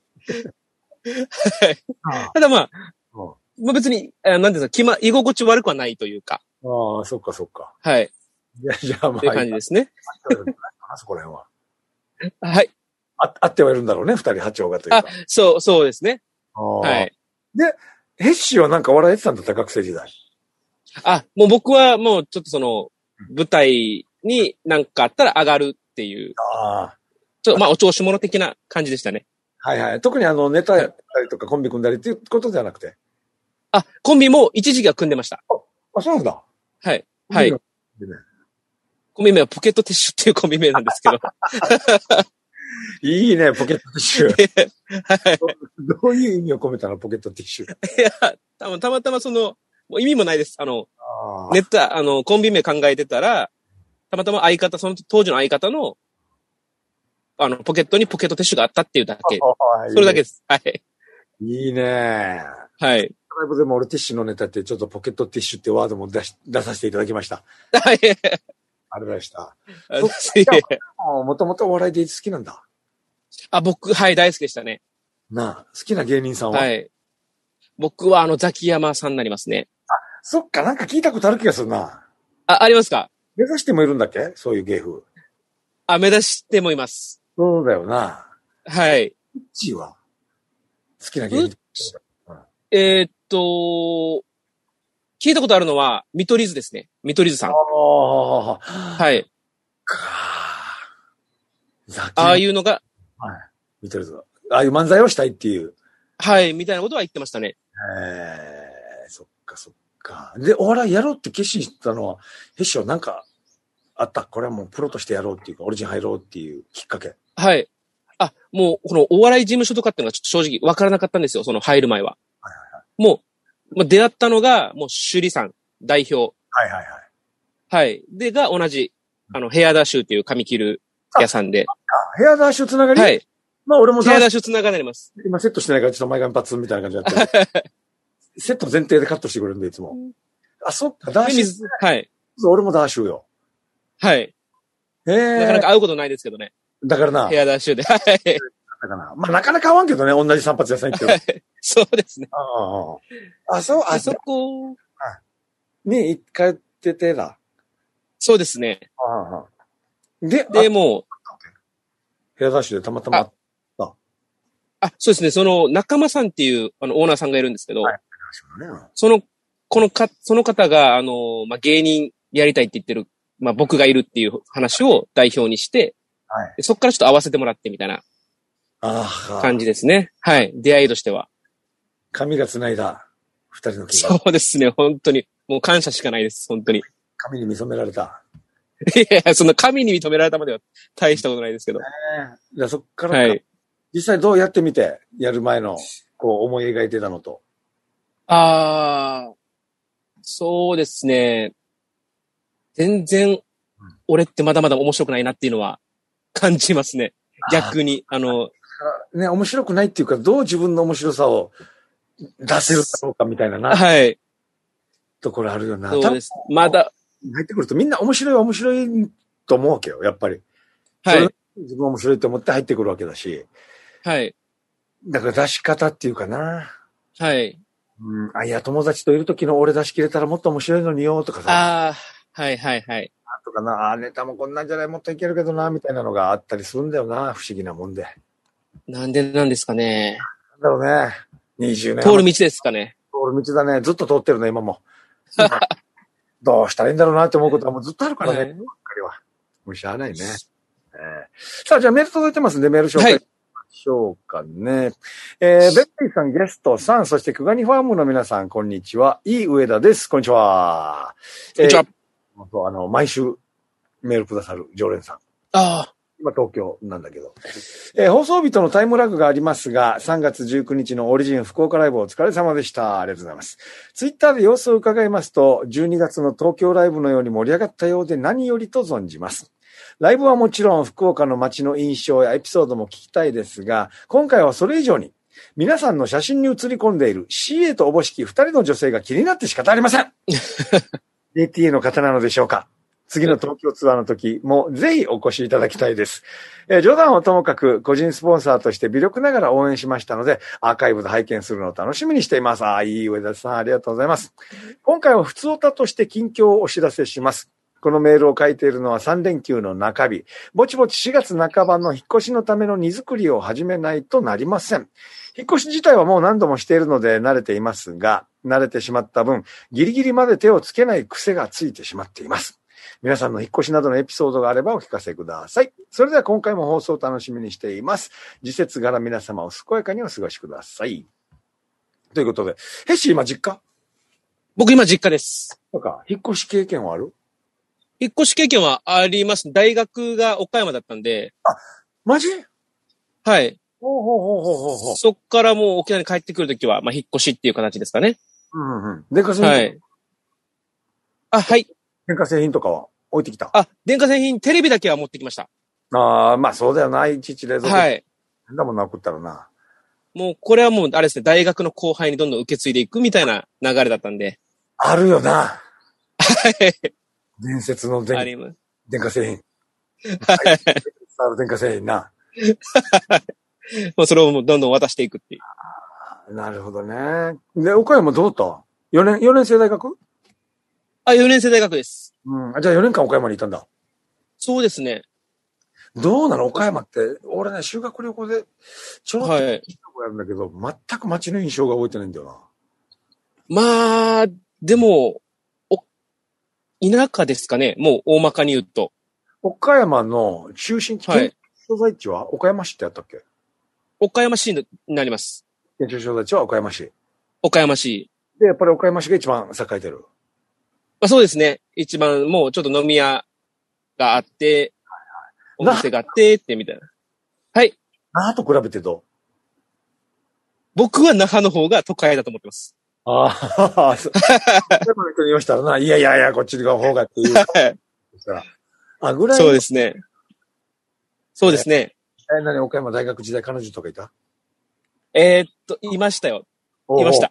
ただまあ、まあ別に、なんていうんですか、気ま、居心地悪くはないというか。 ああ、そっかそっか。 はい。 いや、じゃあまあ。 という感じですね。 そこら辺は。 はい。 あ、あってはいるんだろうね、二人、八丁がというか。あ、 そう、そうですね。はい。 で、ヘッシーはなんか笑えてたんだった、学生時代。 あ、もう僕はもうちょっとその、舞台になんかあったら上がるっていう。ああ。ちょっとまあお調子者的な感じでしたね。 はいはい。特にあの、ネタやったりとかコンビ組んだりっていうことじゃなくて。 あ、コンビも一時期は組んでました。 あ、あそうなんだ。 はい。はい。コンビ名はポケットティッシュっていうコンビ名なんですけど。 いいね、ポケットティッシュ。はい。どういう意味を込めたの、ポケットティッシュ。いや、たまたまたまその、もう意味もないです。あの、あネタ、あの、コンビ名考えてたら、たまたま相方、その当時の相方の、あの、ポケットにポケットティッシュがあったっていうだけ。それだけです。はい。 いいね。 はい。 ライブでも俺ティッシュのネタってちょっとポケットティッシュってワードも出し、出させていただきました。 はい。 あれでした。 あもともとお笑いで好きなんだ。 あ、僕、はい、大好きでしたね。 なあ、好きな芸人さんは？ はい。僕はあの、ザキヤマさんになりますね。 あ、そっか、なんか聞いたことある気がするな。 あ、ありますか？ 目指してもいるんだっけ？そういう芸風。 あ、目指してもいます。 そうだよな。 はい。 うちは好きな芸人。 うん、えー、っと、聞いたことあるのは、見取り図ですね。見取り図さん。ああ。 はい。 かああいうのが、 はい。見取り図。ああいう漫才をしたいっていう。 はい、みたいなことは言ってましたね。 ええー、そっかそっか。で、お笑いやろうって決心したのは、へっしょなんかあった？これはもうプロとしてやろうっていうか、オリジン入ろうっていうきっかけ。 はい。あ、もう、このお笑い事務所とかっていうのがちょっと正直わからなかったんですよ。その入る前は。はいはいはい。もう、まあ、出会ったのが、もう、首里さん、代表。 はいはいはい。 はい。で、が同じ、あの、ヘアダッシュっていう髪切る屋さんで。 あ、ヘアダッシュつながり？ はい。 まあ俺もヘアダッシュつながります。 今セットしてないからちょっと前髪パツみたいな感じになってる。セット前提でカットしてくれるんで、いつも。あ、そっか、ダッシュ。 はい。 俺もダッシュよ。 はい。 へえ。 なかなか会うことないですけどね。 だからな。 ヘアダッシュで。はい。だからな。まあなかなか会わんけどね、同じ散髪屋さん行ってる。はい、 そうですね。 ああ。あ、そう、あそこ。 ね、一回っててだ。 そうですね。 ああ。で、 で、もう。 ヘアダッシュでたまたま。 あ、そうですね。その、仲間さんっていう、あの、オーナーさんがいるんですけど、はい、その、このか、その方が、あの、まあ、芸人やりたいって言ってる、まあ、僕がいるっていう話を代表にして、はい、そこからちょっと合わせてもらってみたいな、感じですね。はい。出会いとしては。 髪が繋いだ、二人の気が。そうですね。本当に。もう感謝しかないです。本当に。 神に認められた。 いや、その神に認められたまでは大したことないですけど。 えー、じゃあそっからか、 はい。 実際どうやってみて、やる前の、こう思い描いてたのと。 ああ、そうですね。全然、俺ってまだまだ面白くないなっていうのは感じますね。逆に、あの。 ね、面白くないっていうか、どう自分の面白さを出せるだろうかみたいなな。 はい。 ところあるよな。 そうです。まだ。 入ってくるとみんな面白い面白いと思うわけよ、やっぱり。 はい。 自分面白いと思って入ってくるわけだし。 はい。 だから出し方っていうかな。 はい。 うん。あ、いや、友達といる時の俺出し切れたらもっと面白いのによ、とかさ。 ああ、はいはいはい。 とかな、あ、ネタもこんなんじゃない、もっといけるけどな、みたいなのがあったりするんだよな、不思議なもんで。 なんでなんですかね。 なんだろうね。にじゅうねん。 通る道ですかね。 通る道だね。ずっと通ってるね、今も。どうしたらいいんだろうなって思うことはもうずっとあるからね。はい、ばっかりは。もうしゃあないね。えー、さあ、じゃあメール届いてますんで、メール紹介しましょうかね。はい、えー、ベッティさん、ゲストさん、そしてクガニファームの皆さん、こんにちは。いい上田です。こんにちは。 こんにちは。 えー、あの、毎週メールくださる常連さん。 ああ。 今東京なんだけど、えー、放送日とのタイムラグがありますが、さんがつじゅうくにちのオリジン福岡ライブお疲れ様でした。ありがとうございます。ツイッターで様子を伺いますと、じゅうにがつの東京ライブのように盛り上がったようで何よりと存じます。ライブはもちろん福岡の街の印象やエピソードも聞きたいですが、今回はそれ以上に皆さんの写真に写り込んでいる シーエー とおぼしきふたりの女性が気になって仕方ありません。エーティーエー の方なのでしょうか。次の東京ツアーの時もぜひお越しいただきたいです。えー、冗談はともかく個人スポンサーとして微力ながら応援しましたので、アーカイブで拝見するのを楽しみにしています。ああ、いい上田さん、ありがとうございます。今回は普通オタとして近況をお知らせします。このメールを書いているのはさんれんきゅうの中日。ぼちぼちしがつなかばの引っ越しのための荷造りを始めないとなりません。引っ越し自体はもう何度もしているので慣れていますが、慣れてしまった分、ギリギリまで手をつけない癖がついてしまっています。皆さんの引っ越しなどのエピソードがあればお聞かせください。それでは今回も放送を楽しみにしています。次節柄皆様お健やかにお過ごしください。ということで、ヘッシー今実家？ 僕今実家です。 そうか、引っ越し経験はある？ 引っ越し経験はあります。大学が岡山だったんで。 あ、マジ？ はい。 ほうほうほうほうほうほう。 そっからもう沖縄に帰ってくるときは、まあ、引っ越しっていう形ですかね。 うんうん。電化製品。 はい。あ、はい。 電化製品とかは置いてきた？ あ、電化製品、テレビだけは持ってきました。 ああ、まあそうだよな。いちいち冷蔵庫。 はい。 変なもんな、送ったらな。 もうこれはもう、あれですね、大学の後輩にどんどん受け継いでいくみたいな流れだったんで。 あるよな。 はい。 伝説の電あります。 電化製品。 はい。 ある電化製品な。 もうそれをもうどんどん渡していくっていう。 なるほどね。で、岡山どうだった ?よ 年、よねん生大学あ、よねん生大学です。 うん。あ、じゃあよねんかん岡山にいたんだ。 そうですね。 どうなの岡山って、俺ね、修学旅行で、ちょろっと、 はい。 やるんだけど、全く街の印象が覚えてないんだよな。 まあ、でも、お、田舎ですかね。もう大まかに言うと。 岡山の中心地、 はい。 所在地は岡山市ってやったっけ？ 岡山市になります。 県庁所在地は岡山市。 岡山市。 で、やっぱり岡山市が一番栄えてる。 まあそうですね。一番もうちょっと飲み屋があって、お店があってってみたいな。はい。 那覇と比べてどう？ 僕は那覇の方が都会だと思ってます。 ああ、そう。岡山の人に言わしたらな、いやいやいや、こっちの方がっていう。あ、ぐらい。 そうですね。そうですね。 え、何、岡山大学時代彼女とかいた？ えー、っと、いましたよ。いました。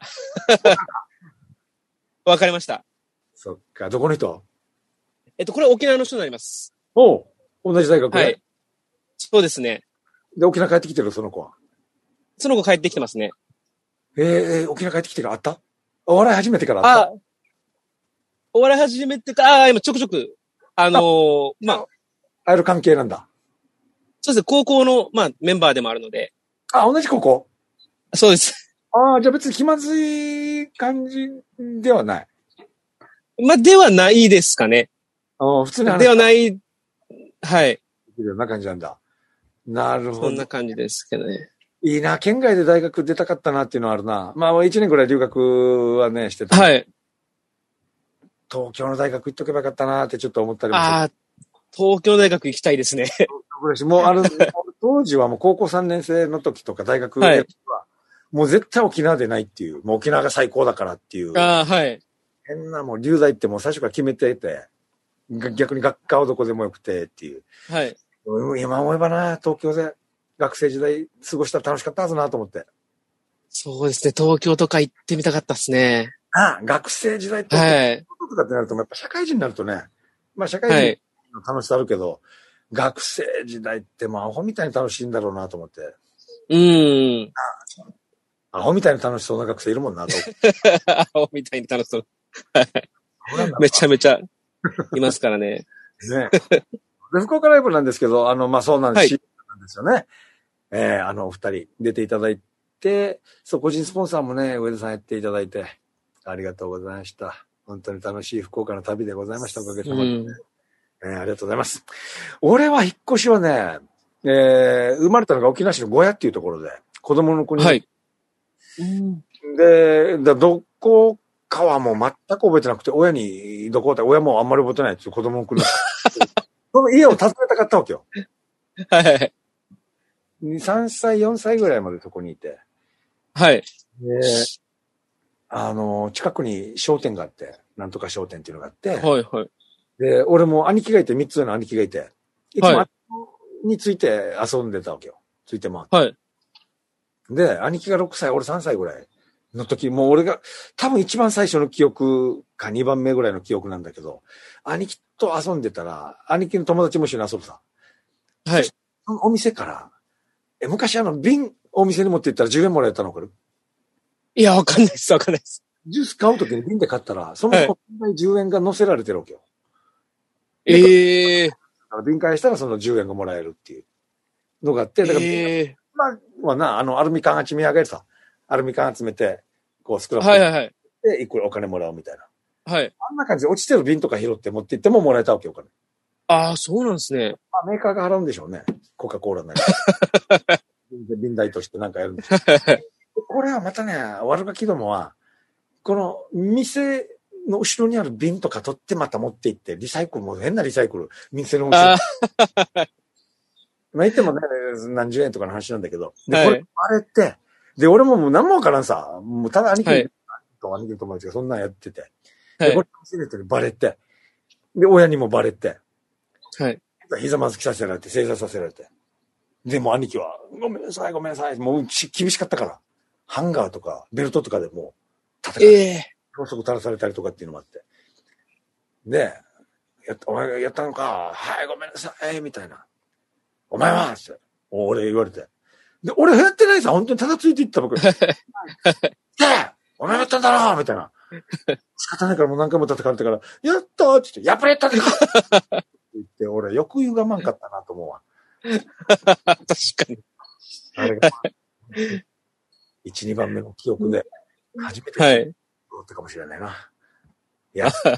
わかりました。 そっか、どこの人？ えっと、これは沖縄の人になります。 おう、同じ大学で？ はい。そうですね。 で、沖縄帰ってきてる、その子は。 その子帰ってきてますね。 えー、沖縄帰ってきてからあった？お笑い始めてからあった？ あ、お笑い始めてか、ああ、今ちょくちょく、あのー、まあ。 ある関係なんだ。 そうですね、高校の、まあ、メンバーでもあるので。 あ、同じ高校？ そうです。 ああ、じゃあ別に気まずい感じではない。 まあ、ではないですかね。 ああ、普通に話ではない、はい。 そんな感じなんだ。なるほど。 そんな感じですけどね。 いいな、県外で大学出たかったなっていうのはあるな。まあ、一年ぐらい留学はね、してた。 はい。 東京の大学行っとけばよかったなってちょっと思ったりもする。 ああ、東京大学行きたいですね。 もう、あの、当時はもう高校さんねん生の時とか大学はい、 もう絶対沖縄でないっていう、もう沖縄が最高だからっていう。 ああ、はい。 変なもう、留大ってもう最初から決めてて、逆に学科はどこでもよくてっていう。 はい。 今思えばな、東京で学生時代過ごしたら楽しかったはずなと思って。 そうですね、東京とか行ってみたかったですね。 ああ、学生時代って、 はい。 とかってなると、やっぱ社会人になるとね、まあ社会人の楽しさあるけど、はい、学生時代ってもうアホみたいに楽しいんだろうなと思って。 うーん。 アホみたいに楽しそうな学生いるもんなと。 アホみたいに楽しそう。めちゃめちゃいますからね。 ね。で、福岡ライブなんですけど、あの、まあ、そうなんです、はい、なんですよね。えー、あの、お二人出ていただいて、そう、個人スポンサーもね、上田さんやっていただいて、ありがとうございました。本当に楽しい福岡の旅でございました。おかげさまで、ね。えー、ありがとうございます。俺は引っ越しはね、えー、生まれたのが沖縄市の小屋っていうところで、子供の子に。はい。で、だどこかはもう全く覚えてなくて、親にどこって、親もあんまり覚えてないっていう子供の子に。その家を訪ねたかったわけよ。 はい。 に、さんさい、よんさいぐらいまでそこにいて。 はい。で、 あの、近くに商店があって、なんとか商店っていうのがあって。 はいはい。 で、俺も兄貴がいて、みっつの兄貴がいて、いつも兄貴について遊んでたわけよ。ついて回って。 はい。 で、兄貴がろくさい、俺さんさいぐらいの時、もう俺が、多分一番最初の記憶かにばんめぐらいの記憶なんだけど、兄貴と遊んでたら、兄貴の友達も一緒に遊ぶさ。 はい。 そのお店から、え、昔あの、瓶、お店に持って行ったらじゅうえんもらえたのかる？ いや、わかんないです、わかんないです。 ジュース買うときに瓶で買ったら、そのじゅうえんが乗せられてるわけよ。 ええー。瓶買いしたらそのじゅうえんがもらえるっていうのがあって、だから、えー、まあ、まあな、あの、アルミ缶集め上げるさ。アルミ缶集めて、こう、スクラップはいはいはい。 で、いくらお金もらうみたいな。 はい。 あんな感じで落ちてる瓶とか拾って持って行ってももらえたわけよ、お金。 ああ、そうなんですね。 まあ、メーカーが払うんでしょうね。コカ・コーラなり。瓶代としてなんかやるんでしょう。これはまたね、悪ガキどもは、この店の後ろにある瓶とか取ってまた持って行って、リサイクルも変なリサイクル、店の後ろ。まあ言ってもね、何十円とかの話なんだけど。で、はい、これ、あれって、で、俺ももう何もわからんさ。もうただ兄貴と兄貴の友達がそんなんやってて。はい、で、これ、店の人にバレて。で、親にもバレて。 はい。 ひざまずきさせられて、正座させられて。 でも兄貴は、ごめんなさい、ごめんなさい。もう厳しかったから。ハンガーとかベルトとかでもう叩かれて、えー、ろうそく垂らされたりとかっていうのもあって。で、やった、お前がやったのか、はい、ごめんなさい、みたいな。お前はって、俺言われて。で、俺やってないさ、本当にただついていった僕。で、お前やったんだろみたいな。仕方ないからもう何回も叩かれてから、やったーって言って、やっぱりやったんだって言って、俺、欲言我慢かったなと思うわ。 確かに。 あれが、いち、にばんめの記憶で、初めて、 はい。 思ったかもしれないな。いや、懐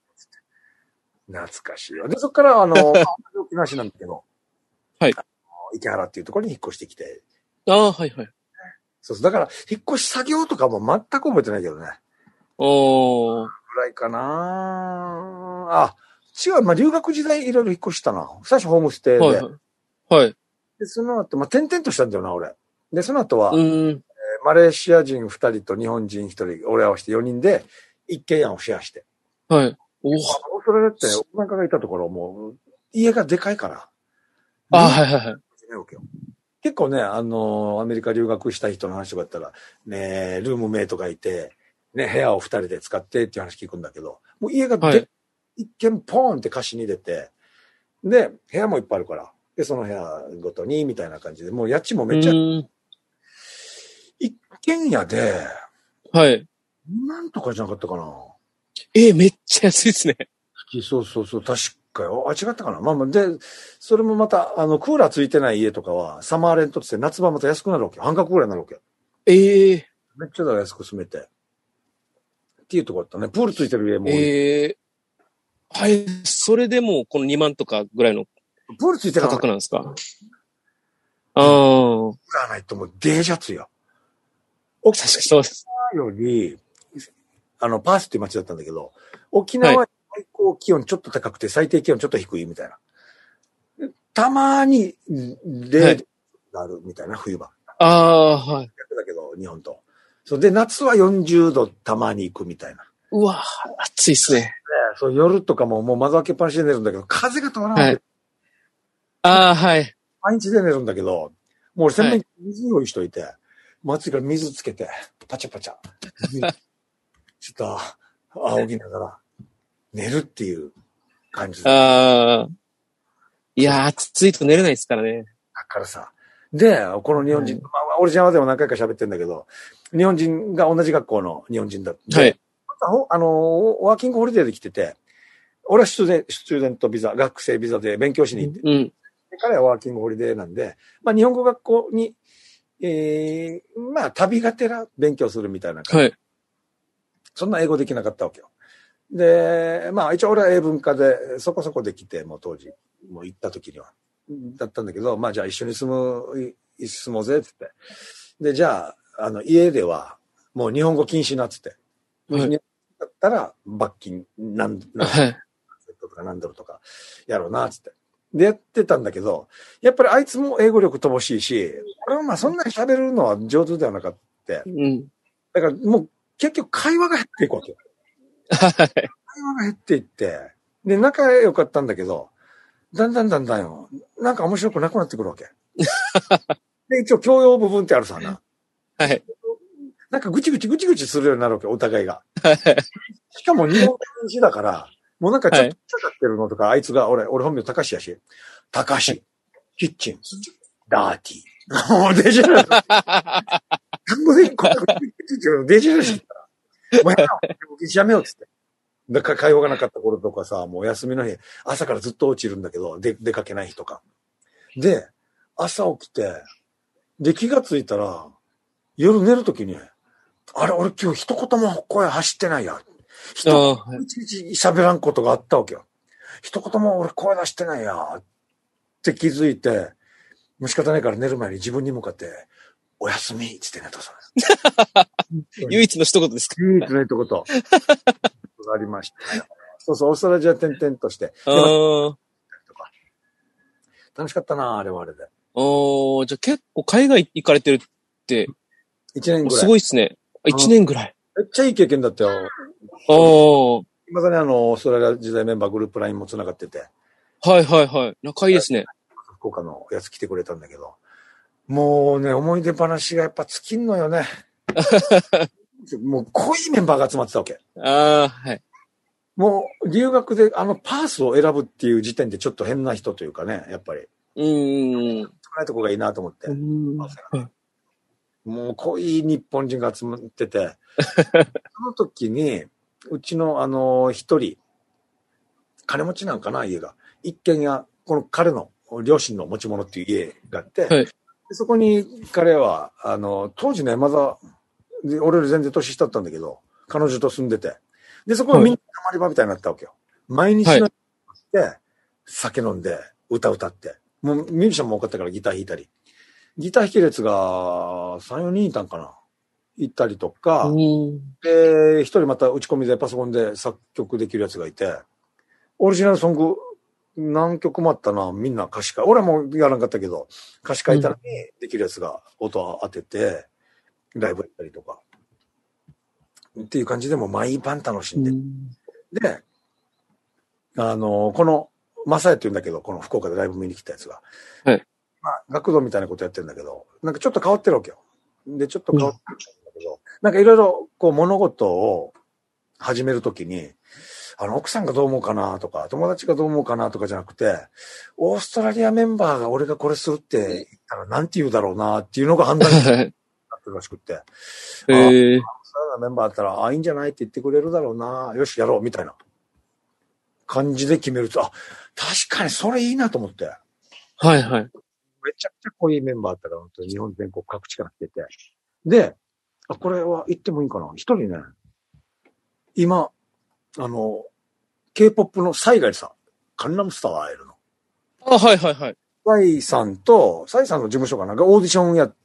かしいよ。で、そっから、あの、沖縄市なんだけど、 はい。 池原っていうところに引っ越してきて。 ああ、はいはい。 そうそう。だから、引っ越し作業とかも全く覚えてないけどね。 おー。 ぐらいかなあ、違う。まあ、留学時代いろいろ引っ越したな。最初ホームステイで。はい、 はい。 で、その後、まあ、転々としたんだよな、俺。で、その後は、 うん、 えー、マレーシア人ふたりと日本人ひとり、俺合わせてよにんで、一軒家をシェアして。 はい。おー。 それだって、お前がいたところ、もう、家がでかいから。 あ、はいはいはい。 結構ね、あのー、アメリカ留学した人の話とかやったら、ね、ルームメイトがいて、ね、部屋を二人で使ってっていう話聞くんだけど、もう家がで、はい、一軒ポーンって貸しに出て、で、部屋もいっぱいあるから、で、その部屋ごとに、みたいな感じで、もう家賃もめっちゃ、一軒家で、 はい。 なんとかじゃなかったかな。 えー、めっちゃ安いですね。 そうそうそう、確かよ。あ、違ったかな。まあまあ、で、それもまた、あの、クーラーついてない家とかは、サマーレントって夏場また安くなるわけよ。半額ぐらいになるわけよ。 ええー。 めっちゃだから安く住めて。っていうとこだったね。プールついてる家も多い。 ええー。はい。それでも、このにまんとかぐらいのプールついてる価格なんですか？ああ。プールないともうデージ暑いよ。 確かにそうです。 より、あの、パースっていう街だったんだけど、沖縄は最高気温ちょっと高くて最低気温ちょっと低いみたいな。たまにれいどがあるみたいな、冬場。 ああ、はい。 逆だけど、日本と。そうで、夏はよんじゅうどたまに行くみたいな。 うわ暑いっすね。ね、 そう、夜とかももう窓開けっぱなしで寝るんだけど、風が通らない。はい、 ああ、はい。 毎日で寝るんだけど、もう俺洗面器水用意しといて、はい、もう暑いから水つけて、パチャパチャ。ちょっと、仰ぎながら、寝るっていう感じで。 ああ。いやー、暑いと寝れないですからね。 だからさ。で、この日本人、うん、まあ、俺ジャワでも何回か喋ってんだけど、日本人が同じ学校の日本人だって。はい。あの、ワーキングホリデーで来てて、俺はスチューデント、スチューデントビザ、学生ビザで勉強しに行って、うん、彼はワーキングホリデーなんで、まあ日本語学校に、えー、まあ旅がてら勉強するみたいな感じ。はい。そんな英語できなかったわけよ。で、まあ一応俺は英文科でそこそこできて、もう当時、もう行った時には。だったんだけど、まあじゃあ一緒に住む、住もうぜって言って。で、じゃあ、あの家ではもう日本語禁止なっつって。はい、だったら罰金何、何、はい、とか何ドルとかやろうなっつって。でやってたんだけど、やっぱりあいつも英語力乏しいし、俺はまあそんなに喋るのは上手ではなかった。うん、だからもう結局会話が減っていくわけよ。会話が減っていって、で、仲良かったんだけど、だんだんだんだんよ、なんか面白くなくなってくるわけ。で、一応教養部分ってあるさな。はい。なんかぐちぐちぐちぐちするようになるわけ、お互いが。はい。しかも日本人だから、もうなんかちょっとちゃかってるのとか、はい、あいつが、俺、俺本名高橋やし、高橋、キッチン、ダーティー。もうデジャラ。単語でこんなデジャラしてたら、お前ら、やめようっつって。だから会話がなかった頃とかさ、もう休みの日、朝からずっと落ちるんだけど、で、出かけない日とか。で、朝起きて、で、気がついたら、夜寝るときに、あれ、俺今日一言も声走ってないや。一言一日喋らんことがあったわけよ。一言も俺声出してないや。って気づいて、もう仕方ないから寝る前に自分に向かって、おやすみって言って寝たそれ。唯一の一言ですか？ 唯一の一言。ありました、ね。そうそう、オーストラリア転々として。楽しかったな、あれはあれで。 おー、じゃあ結構海外行かれてるって、 一年ぐらい。 すごいっすね。一年ぐらい。 めっちゃいい経験だったよ。 おー。 今だね、あの、オーストラリア時代メンバーグループラインも繋がってて。 はいはいはい。仲いいですね。 福岡のやつ来てくれたんだけど、もうね、思い出話がやっぱ尽きんのよね。もう濃いメンバーが集まってたわけ。 ああ、はい。 もう留学であのパースを選ぶっていう時点でちょっと変な人というかね、やっぱり。 うーん。 少ないとこがいいなと思って。 うーんはいもう濃い日本人が集まってて、その時に、うちのあの、一人、金持ちなんかな、家が。一軒家、この彼の両親の持ち物っていう家があって、 はい、 でそこに彼は、あの、当時ね、まだ、で俺より全然年下だったんだけど、彼女と住んでて、で、そこはみんなたまり場みたいになったわけよ。毎日のようにして、酒飲んで、歌歌って。もうミュージシャンも多かったからギター弾いたり。ギター弾き列がさん、よにんいたんかな行ったりとか、で、一人また打ち込みでパソコンで作曲できるやつがいて、オリジナルソング何曲もあったな、みんな歌詞書い俺はもうやらなかったけど、歌詞書いたのにできるやつが音当てて、ライブやったりとか。っていう感じでも毎晩楽しんで。で、あの、この、マサヤって言うんだけど、この福岡でライブ見に来たやつが。 はい。 まあ、学童みたいなことやってるんだけど、なんかちょっと変わってるわけよ。で、ちょっと変わってるんだけど、うん、なんかいろいろ、こう、物事を始めるときに、あの、奥さんがどう思うかなとか、友達がどう思うかなとかじゃなくて、オーストラリアメンバーが俺がこれするって言ったらなんて言うだろうなっていうのが判断になってるらしくって。 へー。 そういうメンバーだったら、あ、いいんじゃないって言ってくれるだろうな、よし、やろう、みたいな感じで決めると、あ、確かにそれいいなと思って。 はいはい。 めちゃくちゃ濃いメンバーだったから、本当に日本全国各地から来てて。で、あ、これは言ってもいいかな。一人ね、今、あの、K-ポップ のサイガイさん、カンナムスター会えるの。 あ、はいはいはい。 サイさんと、サイさんの事務所かなんかオーディションやって、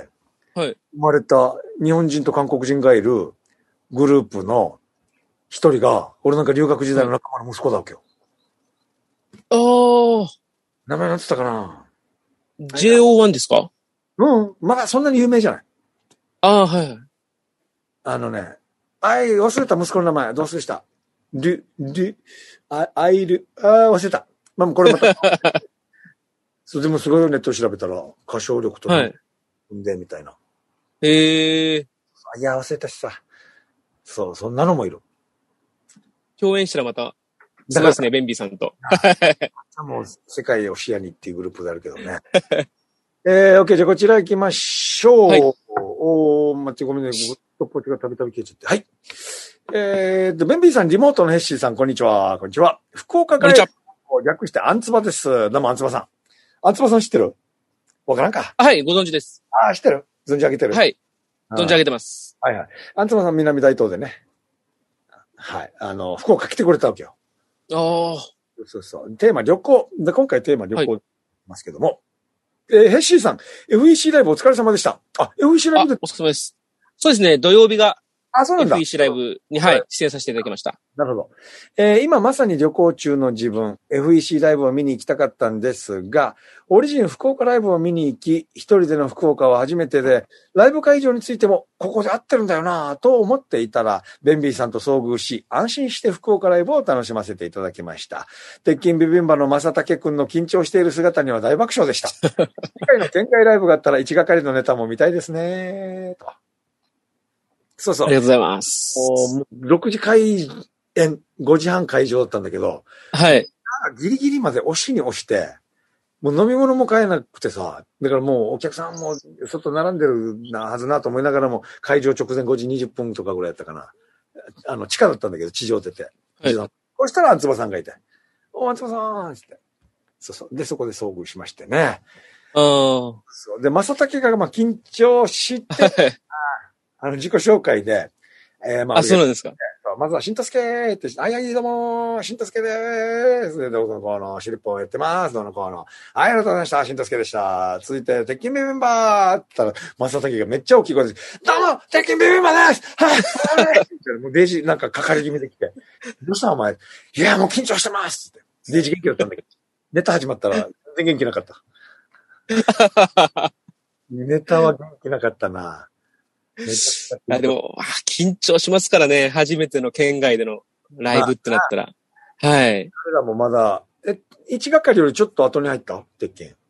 はい。 生まれた日本人と韓国人がいるグループの一人が、俺なんか留学時代の仲間の息子だわけよ。 ああ。 名前なんつったかなジェイオーワン ですか？ うん、まだそんなに有名じゃない。 ああ、はいはい。 あのね、あい、忘れた息子の名前、どうするした。ル、ル、あ、アイル、ああ、忘れた。まあ、これまた。そう、でもすごいネット調べたら、歌唱力とか、んで、みたいな。 へえ。 いや、忘れたしさ。そう、そんなのもいる。 共演したらまた、そうですね、ベンビーさんと。 もう、世界を視野にっていうグループであるけどね。えー、OK、じゃあこちら行きましょう。はい、おー、待って、ごめんね。トッポチがたびたび消えちゃって。はい。えーと、ベンビーさん、リモートのヘッシーさん、こんにちは。こんにちは。福岡から略してアンツバです。どうも、アンツバさん。アンツバさん知ってる？わからんか？ はい、ご存知です。 ああ、知ってる？存じ上げてる？ はい。存じ上げてます。 はいはい。アンツバさん、南大東でね。はい。あの、福岡来てくれたわけよ。 ああ。 そうそう。テーマ旅行。で、今回テーマ旅行ますけども。はい、えー、ヘッシーさん、エフイーシー ライブお疲れ様でした。あ、エフイーシー ライブで。 お疲れ様です。そうですね、土曜日が。 あ、そうなんだ。 エフイーシー ライブに、はい、出演させていただきました。 なるほど。えー、今まさに旅行中の自分、エフイーシー ライブを見に行きたかったんですが、オリジン福岡ライブを見に行き、一人での福岡は初めてで、ライブ会場についても、ここで合ってるんだよなぁと思っていたら、ベンビーさんと遭遇し、安心して福岡ライブを楽しませていただきました。鉄筋ビビンバの正竹くんの緊張している姿には大爆笑でした。次回の県外ライブがあったら一係のネタも見たいですねと。そうそう。 ありがとうございます。 ろくじ開演、ごじはん会場だったんだけど、 はい。 ギリギリまで押しに押して、もう飲み物も買えなくてさ、だからもうお客さんも外並んでるなはずなと思いながらも、会場直前ごじにじゅっぷんとかぐらいやったかな。あの、地下だったんだけど、地上出て。はい。そしたら、あんつばさんがいて、お、あんつばさんって。そうそう。で、そこで遭遇しましてね。 ああ。 そう。で、正竹がまあ緊張して、あの、自己紹介で、えー、まあ、 あ、そうなんですか。 まずは、しんとすけーって、あ、いやいどうもー、しんとすけでーす。で、どうぞ、この、しりっぽをやってます。どうの、この、はい、ありがとうございました。しんとすけでした。続いて、鉄筋ビビンバーって言ったら、まさたきがめっちゃ大きい声で、どうも、鉄筋ビビンバーですはいもうデイジーなんかかかり気味できて、どうしたお前いや、もう緊張してますって。デイジー元気だったんだけど、ネタ始まったら、全然元気なかった。ネタは元気なかったな。 あでも、緊張しますからね。初めての県外でのライブってなったら。はい。 彼らもまだ、え、一係よりちょっと後に入った鉄拳。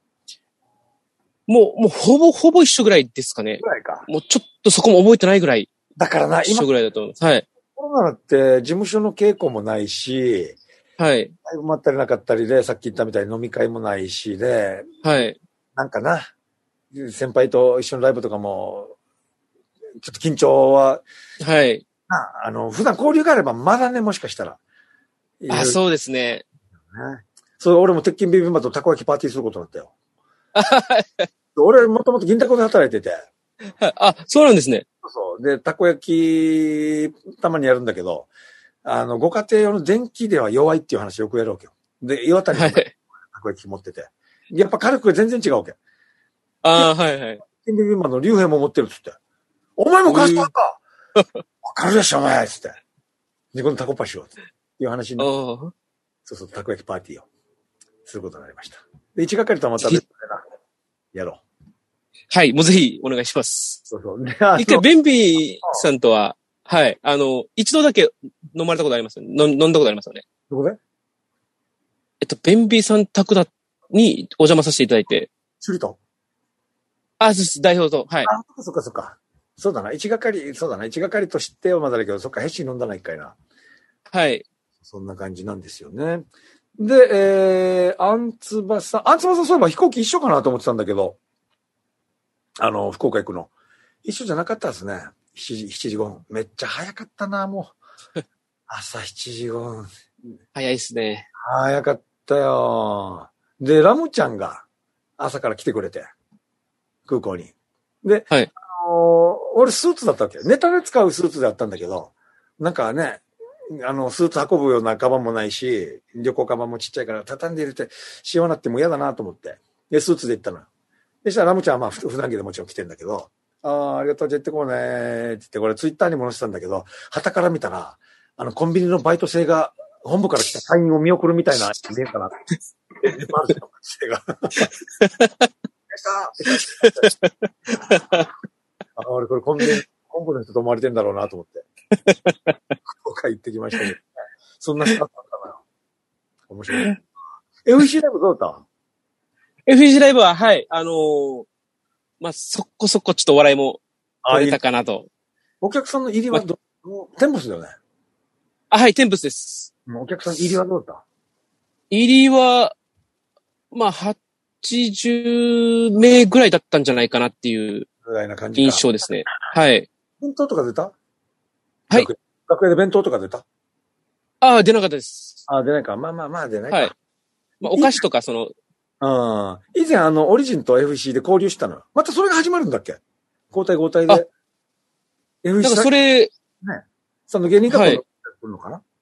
もう、もうほぼほぼ一緒ぐらいですかね。 ぐらいか。 もうちょっとそこも覚えてないぐらい。 だからな、 一緒ぐらいだと思います。はい。 コロナって事務所の稽古もないし、 はい。 ライブもあったりなかったりで、さっき言ったみたいに飲み会もないしで、 はい。 なんかな、先輩と一緒のライブとかも、ちょっと緊張は、 はい。 なあの、普段交流があればまだね、もしかしたら。 あ、そうですね。 ね。そう、俺も鉄筋ビビンバとたこ焼きパーティーすることになったよ。俺もともと銀だこで働いてて。 あ、そうなんですね。 そう。で、たこ焼き、たまにやるんだけど、あの、ご家庭用の電気では弱いっていう話よくやるわけよ。で、岩谷のたこ焼き持ってて。やっぱ火力が全然違うわけ。 ああ、はいはい。 鉄筋ビビンバの竜兵も持ってるっつって。お前も貸したんかわかるでしょ、お前つって。で、このタコパしようっていう話になって。そうそう、たこ焼きパーティーをすることになりました。で、一係とはまた別でな、やろう。 はい、もうぜひお願いします。 そうそう。 一回、ベンビーさんとは、はい、あの、一度だけ飲まれたことありますよね。飲んだことありますよね。 どこで？ えっと、ベンビーさん宅だにお邪魔させていただいて。 チュリトン？ あ、そうです、代表と。はい。 あ、そっかそっか。そうだな。一係、そうだな。一係としてはまだだけど、そっか、ヘッシー飲んだな、一回な。 はい。 そんな感じなんですよね。で、えー、アンツバさん、アンツバさんそういえば飛行機一緒かなと思ってたんだけど、あの、福岡行くの。一緒じゃなかったですね。しちじ、しちじごふん。めっちゃ早かったな、もう。朝しちじごふん。 早いですね。 早かったよ。で、ラムちゃんが朝から来てくれて、空港に。で、 はい。 あのー、俺スーツだったわけよ。ネタで使うスーツであったんだけど、なんかね、あの、スーツ運ぶようなカバンもないし、旅行カバンもちっちゃいから畳んで入れて、しわなっても嫌だなと思って。で、スーツで行ったのよ。でしたらラムちゃんはまあ普段着でもちろん来てんだけど、ああ、ありがとう、じゃあ行ってこうねーって言って、これツイッターにも載せたんだけど、旗から見たら、あの、コンビニのバイト生が本部から来た社員を見送るみたいな、見えたなって。マルシェの生が。あ、俺これコンビニ、本部の人と思われてんだろうなと思って。福岡行ってきましたけど、そんなスタッフだったのよ。面白い。エフイーシー ライブどうだった？ エフイーシー ライブは、はい、あのー、まあ、そこそこちょっとお笑いも取れたかなと。 お客さんの入りはど、ま、テンポスだよね。 あ、はい、テンプスです。 お客さん入りはどうだった？ 入りは、まあ、はちじゅうめいぐらいだったんじゃないかなっていう印象ですね。はい。 弁当とか出た？ はい。 楽屋で弁当とか出た？ ああ、出なかったです。 ああ、出ないか。まあまあまあ出ないか。はい。 まあ、お菓子とか、その、 うん。以前、あの、オリジンと エフイーシー で交流したのよ。またそれが始まるんだっけ？交代交代で。 エフイーシー なんかそれ、ね。 その芸人が来るのかな、はい、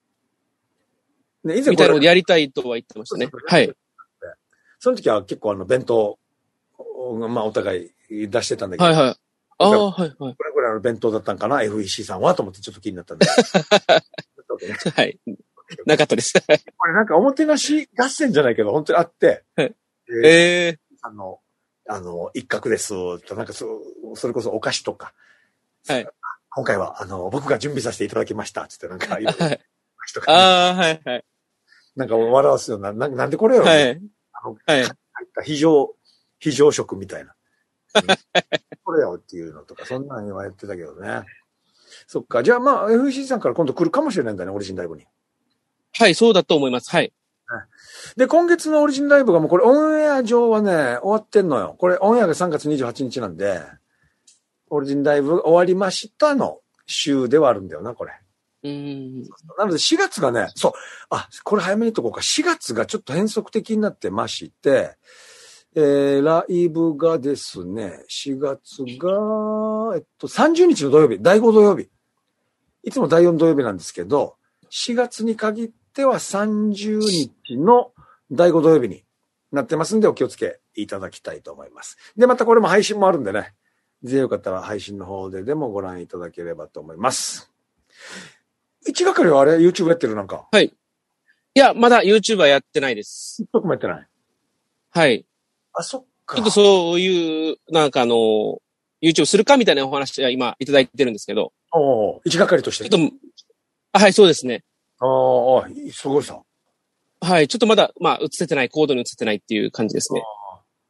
ね、以前みたいなことやりたいとは言ってましたね。はい。 その時は結構あの、弁当、まあお互い出してたんだけど。 はいはい。ああ、はいはい。これぐらいの弁当だったんかな エフイーシー さんはと思ってちょっと気になったんで。 はい。なかったです。 これなんかおもてなし合戦じゃないけど、本当にあって。 はい、ええー。 あの、あの、一角です。なんかそ、それこそお菓子とか。 はい。 今回は、あの、僕が準備させていただきました。つってなんか、はい。 ああ、はいはい。 なんか笑わすような、ななんでこれよ。 はい。 あの、 はい。 非常、非常食みたいな。これよっていうのとか、そんなのはやってたけどね。そっか。じゃあまあ、エフイーシー さんから今度来るかもしれないんだね、オリジンライブに。 はい、そうだと思います。はい。 で、今月のオリジンライブがもうこれオンエア上はね、終わってんのよ。これオンエアがさんがつにじゅうはちにちなんで、オリジンライブ終わりましたの週ではあるんだよな、これ。 うん。 なのでしがつがね、そう、あ、これ早めに言っとこうか。しがつがちょっと変則的になってまして、えー、ライブがですね、しがつが、えっと、さんじゅうにちの土曜日、だいご土曜日。いつもだいよん土曜日なんですけど、しがつに限ってはさんじゅうにちのだいご土曜日になってますんで、お気をつけいただきたいと思います。で、またこれも配信もあるんでね、ぜひよかったら配信の方ででもご覧いただければと思います。一係はあれ YouTube やってるなんか。 はい。いや、まだ YouTuber やってないです。 TikTok もやってない。 はい。 あ、そっか。 ちょっとそういう、なんかあの、YouTube するかみたいなお話は今いただいてるんですけど。 おお、一係として。 ちょっと、あ、はい、そうですね。 ああ、すごいさ。 はい、ちょっとまだ、まあ、映せてない、コードに映せてないっていう感じですね。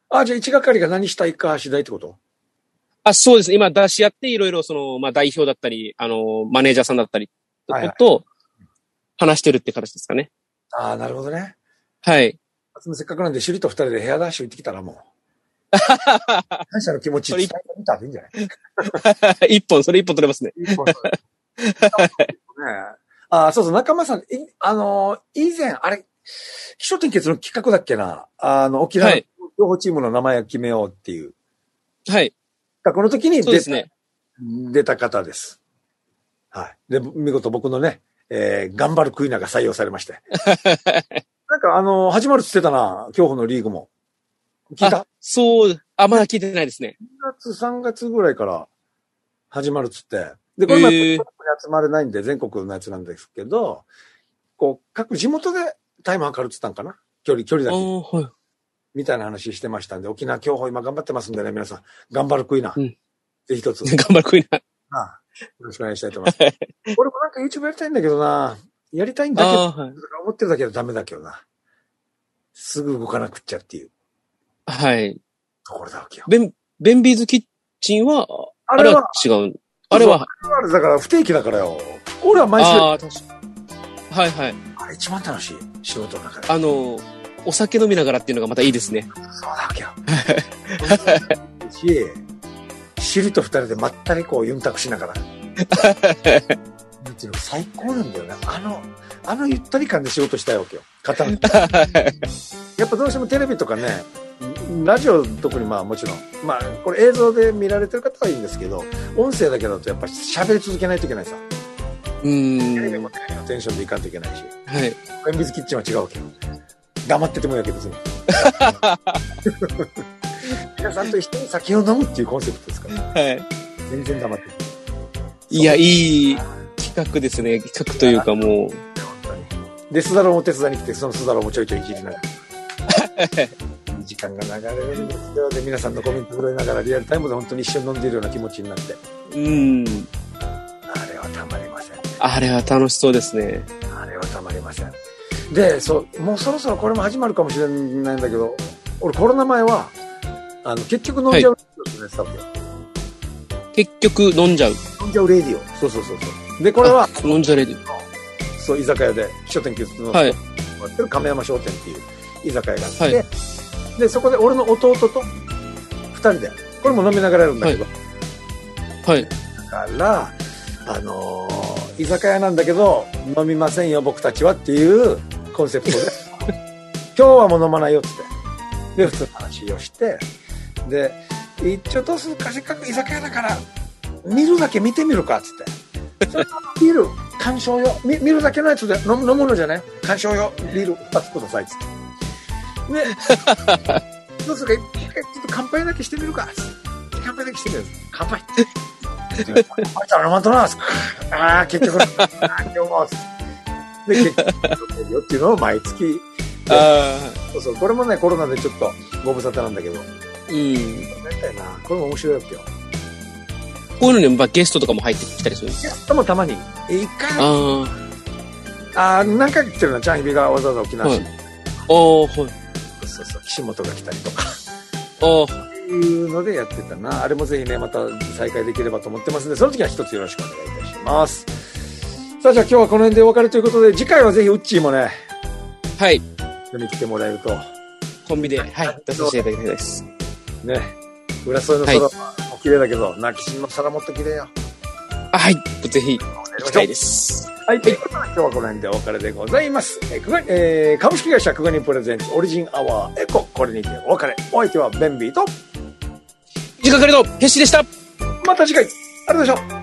あ、じゃあ一係が何したいか次第ってこと？ あ、そうですね。今出し合っていろいろその、まあ代表だったり、あの、マネージャーさんだったりとかと話してるって形ですかね。 はいはい、ああ、なるほどね。 はい。 せっかくなんで、シュリと二人でヘアダッシュ行ってきたらもう。感謝の気持ち伝えてみたらいいんじゃない一本、それ一本取れますね。一本取れねあ、そうそう、仲間さん、あのー、以前、あれ、気象点結の企画だっけな、あの、沖縄の情報チームの名前を決めようっていう。 はい。 この時に出た、 そうですね、 出た方です。はい。で、見事僕のね、えー、頑張るクイナが採用されまして。なんかあのー、始まるって言ってたな、競歩のリーグも。聞いた？ そう、あ、まだ聞いてないですね。 にがつ、さんがつぐらいから始まるっつって。で、これも全国に集まれないんで、全国のやつなんですけど、こう、各地元でタイム測るっつったんかな？距離、距離だけ。 はい。みたいな話してましたんで、沖縄競歩今頑張ってますんでね、皆さん。頑張るクイナ。うん、ぜひ一つ。 頑張るクイナ。 ああ、よろしくお願いしたいと思います。俺もなんか YouTube やりたいんだけどな。やりたいんだけど、はい、思ってるだけでダメだけどな。すぐ動かなくっちゃっていう。 はい。 ところだわけよ。 ベン、ベンビーズキッチンは、あれは違う。あれは。 あれだから不定期だからよ。俺は毎週。 ああ、確かに。はいはい。 あれ一番楽しい。仕事の中で。 あの、お酒飲みながらっていうのがまたいいですね。 そうだわけよ。し、シリと二人でまったりこうユンタクしながら。最高なんだよね。あの、あのゆったり感で仕事したいわけよ。肩の。やっぱどうしてもテレビとかね、ラジオ特にまあもちろん、まあこれ映像で見られてる方はいいんですけど、音声だけだとやっぱ喋り続けないといけないさ。 うーん。 テレビもテレビのテンションでいかんといけないし。 はい。 ベンビーズキッチンは違うわけよ。黙っててもいいわけ別に。皆さんと一緒に酒を飲むっていうコンセプトですから。 はい。 全然黙ってて。 いや、いい企画ですね。企画というかもう。 で、スダローも手伝いに来て、そのスダローもちょいちょいいじりながら。いい時間が流れるんですよ。で、皆さんのコメント拾いながらリアルタイムで本当に一緒に飲んでいるような気持ちになって。 うん。 あれはたまりません。 あれは楽しそうですね。 あれはたまりません。で、そう、もうそろそろこれも始まるかもしれないんだけど、俺コロナ前は、あの、結局飲んじゃうレディオってやつだったわけよ。 結局飲んじゃう。 飲んじゃうレディオ。そうそうそうそう。で、これは、 飲んじゃうレディオ。 そう、居酒屋で、書店休日の、はい、やってる亀山商店っていう居酒屋があって、はい、で、そこで俺の弟と二人で、これも飲みながらやるんだけど、 はい。はい、 だから、あのー、居酒屋なんだけど、飲みませんよ、僕たちはっていうコンセプトで、今日はもう飲まないよって。で、普通の話をして、で、一応どうするか、せっかく居酒屋だから、見るだけ見てみるか、つって。それ見る、鑑賞用、見、見るだけのやつで飲む、飲むのじゃない鑑賞用、ビール二つください、つって。で、どうするか、一回ちょっと乾杯だけしてみるか、つって。乾杯だけしてみる。乾杯。乾杯したら飲まんとな、つって。ああ、結局、ああ、今日も、つって。で、結局、飲むよっていうのを毎月、あそうそう、これもね、コロナでちょっとご無沙汰なんだけど。 うん。やりたいな。これも面白いわけよ。 こういうのに、まあ、ゲストとかも入ってきたりするんですか？ ゲストもたまに。一回。 ああ。あ何回来てるの？チャンヒビがわざわざ沖縄市。はい、 ああ、はい。そうそうそう。岸本が来たりとか。 ああ。 いうのでやってたな。あれもぜひね、また再開できればと思ってますので、その時は一つよろしくお願いいたします。さあ、じゃあ今日はこの辺でお別れということで、次回はぜひウッチーもね。 はい。 読み来てもらえると。 コンビで、はい、出させていただきたいです。 ね。浦添の空も綺麗だけど、なきしの空もっと綺麗よ。 はい。ぜひ、行きたいです。 はい。ということで、今日はこの辺でお別れでございます。えーえー、株式会社クガニプレゼンツオリジンアワーエコ。これにてお別れ。お相手はベンビーと、 時間かけると、決死でした。 また次回、ありがとうございました。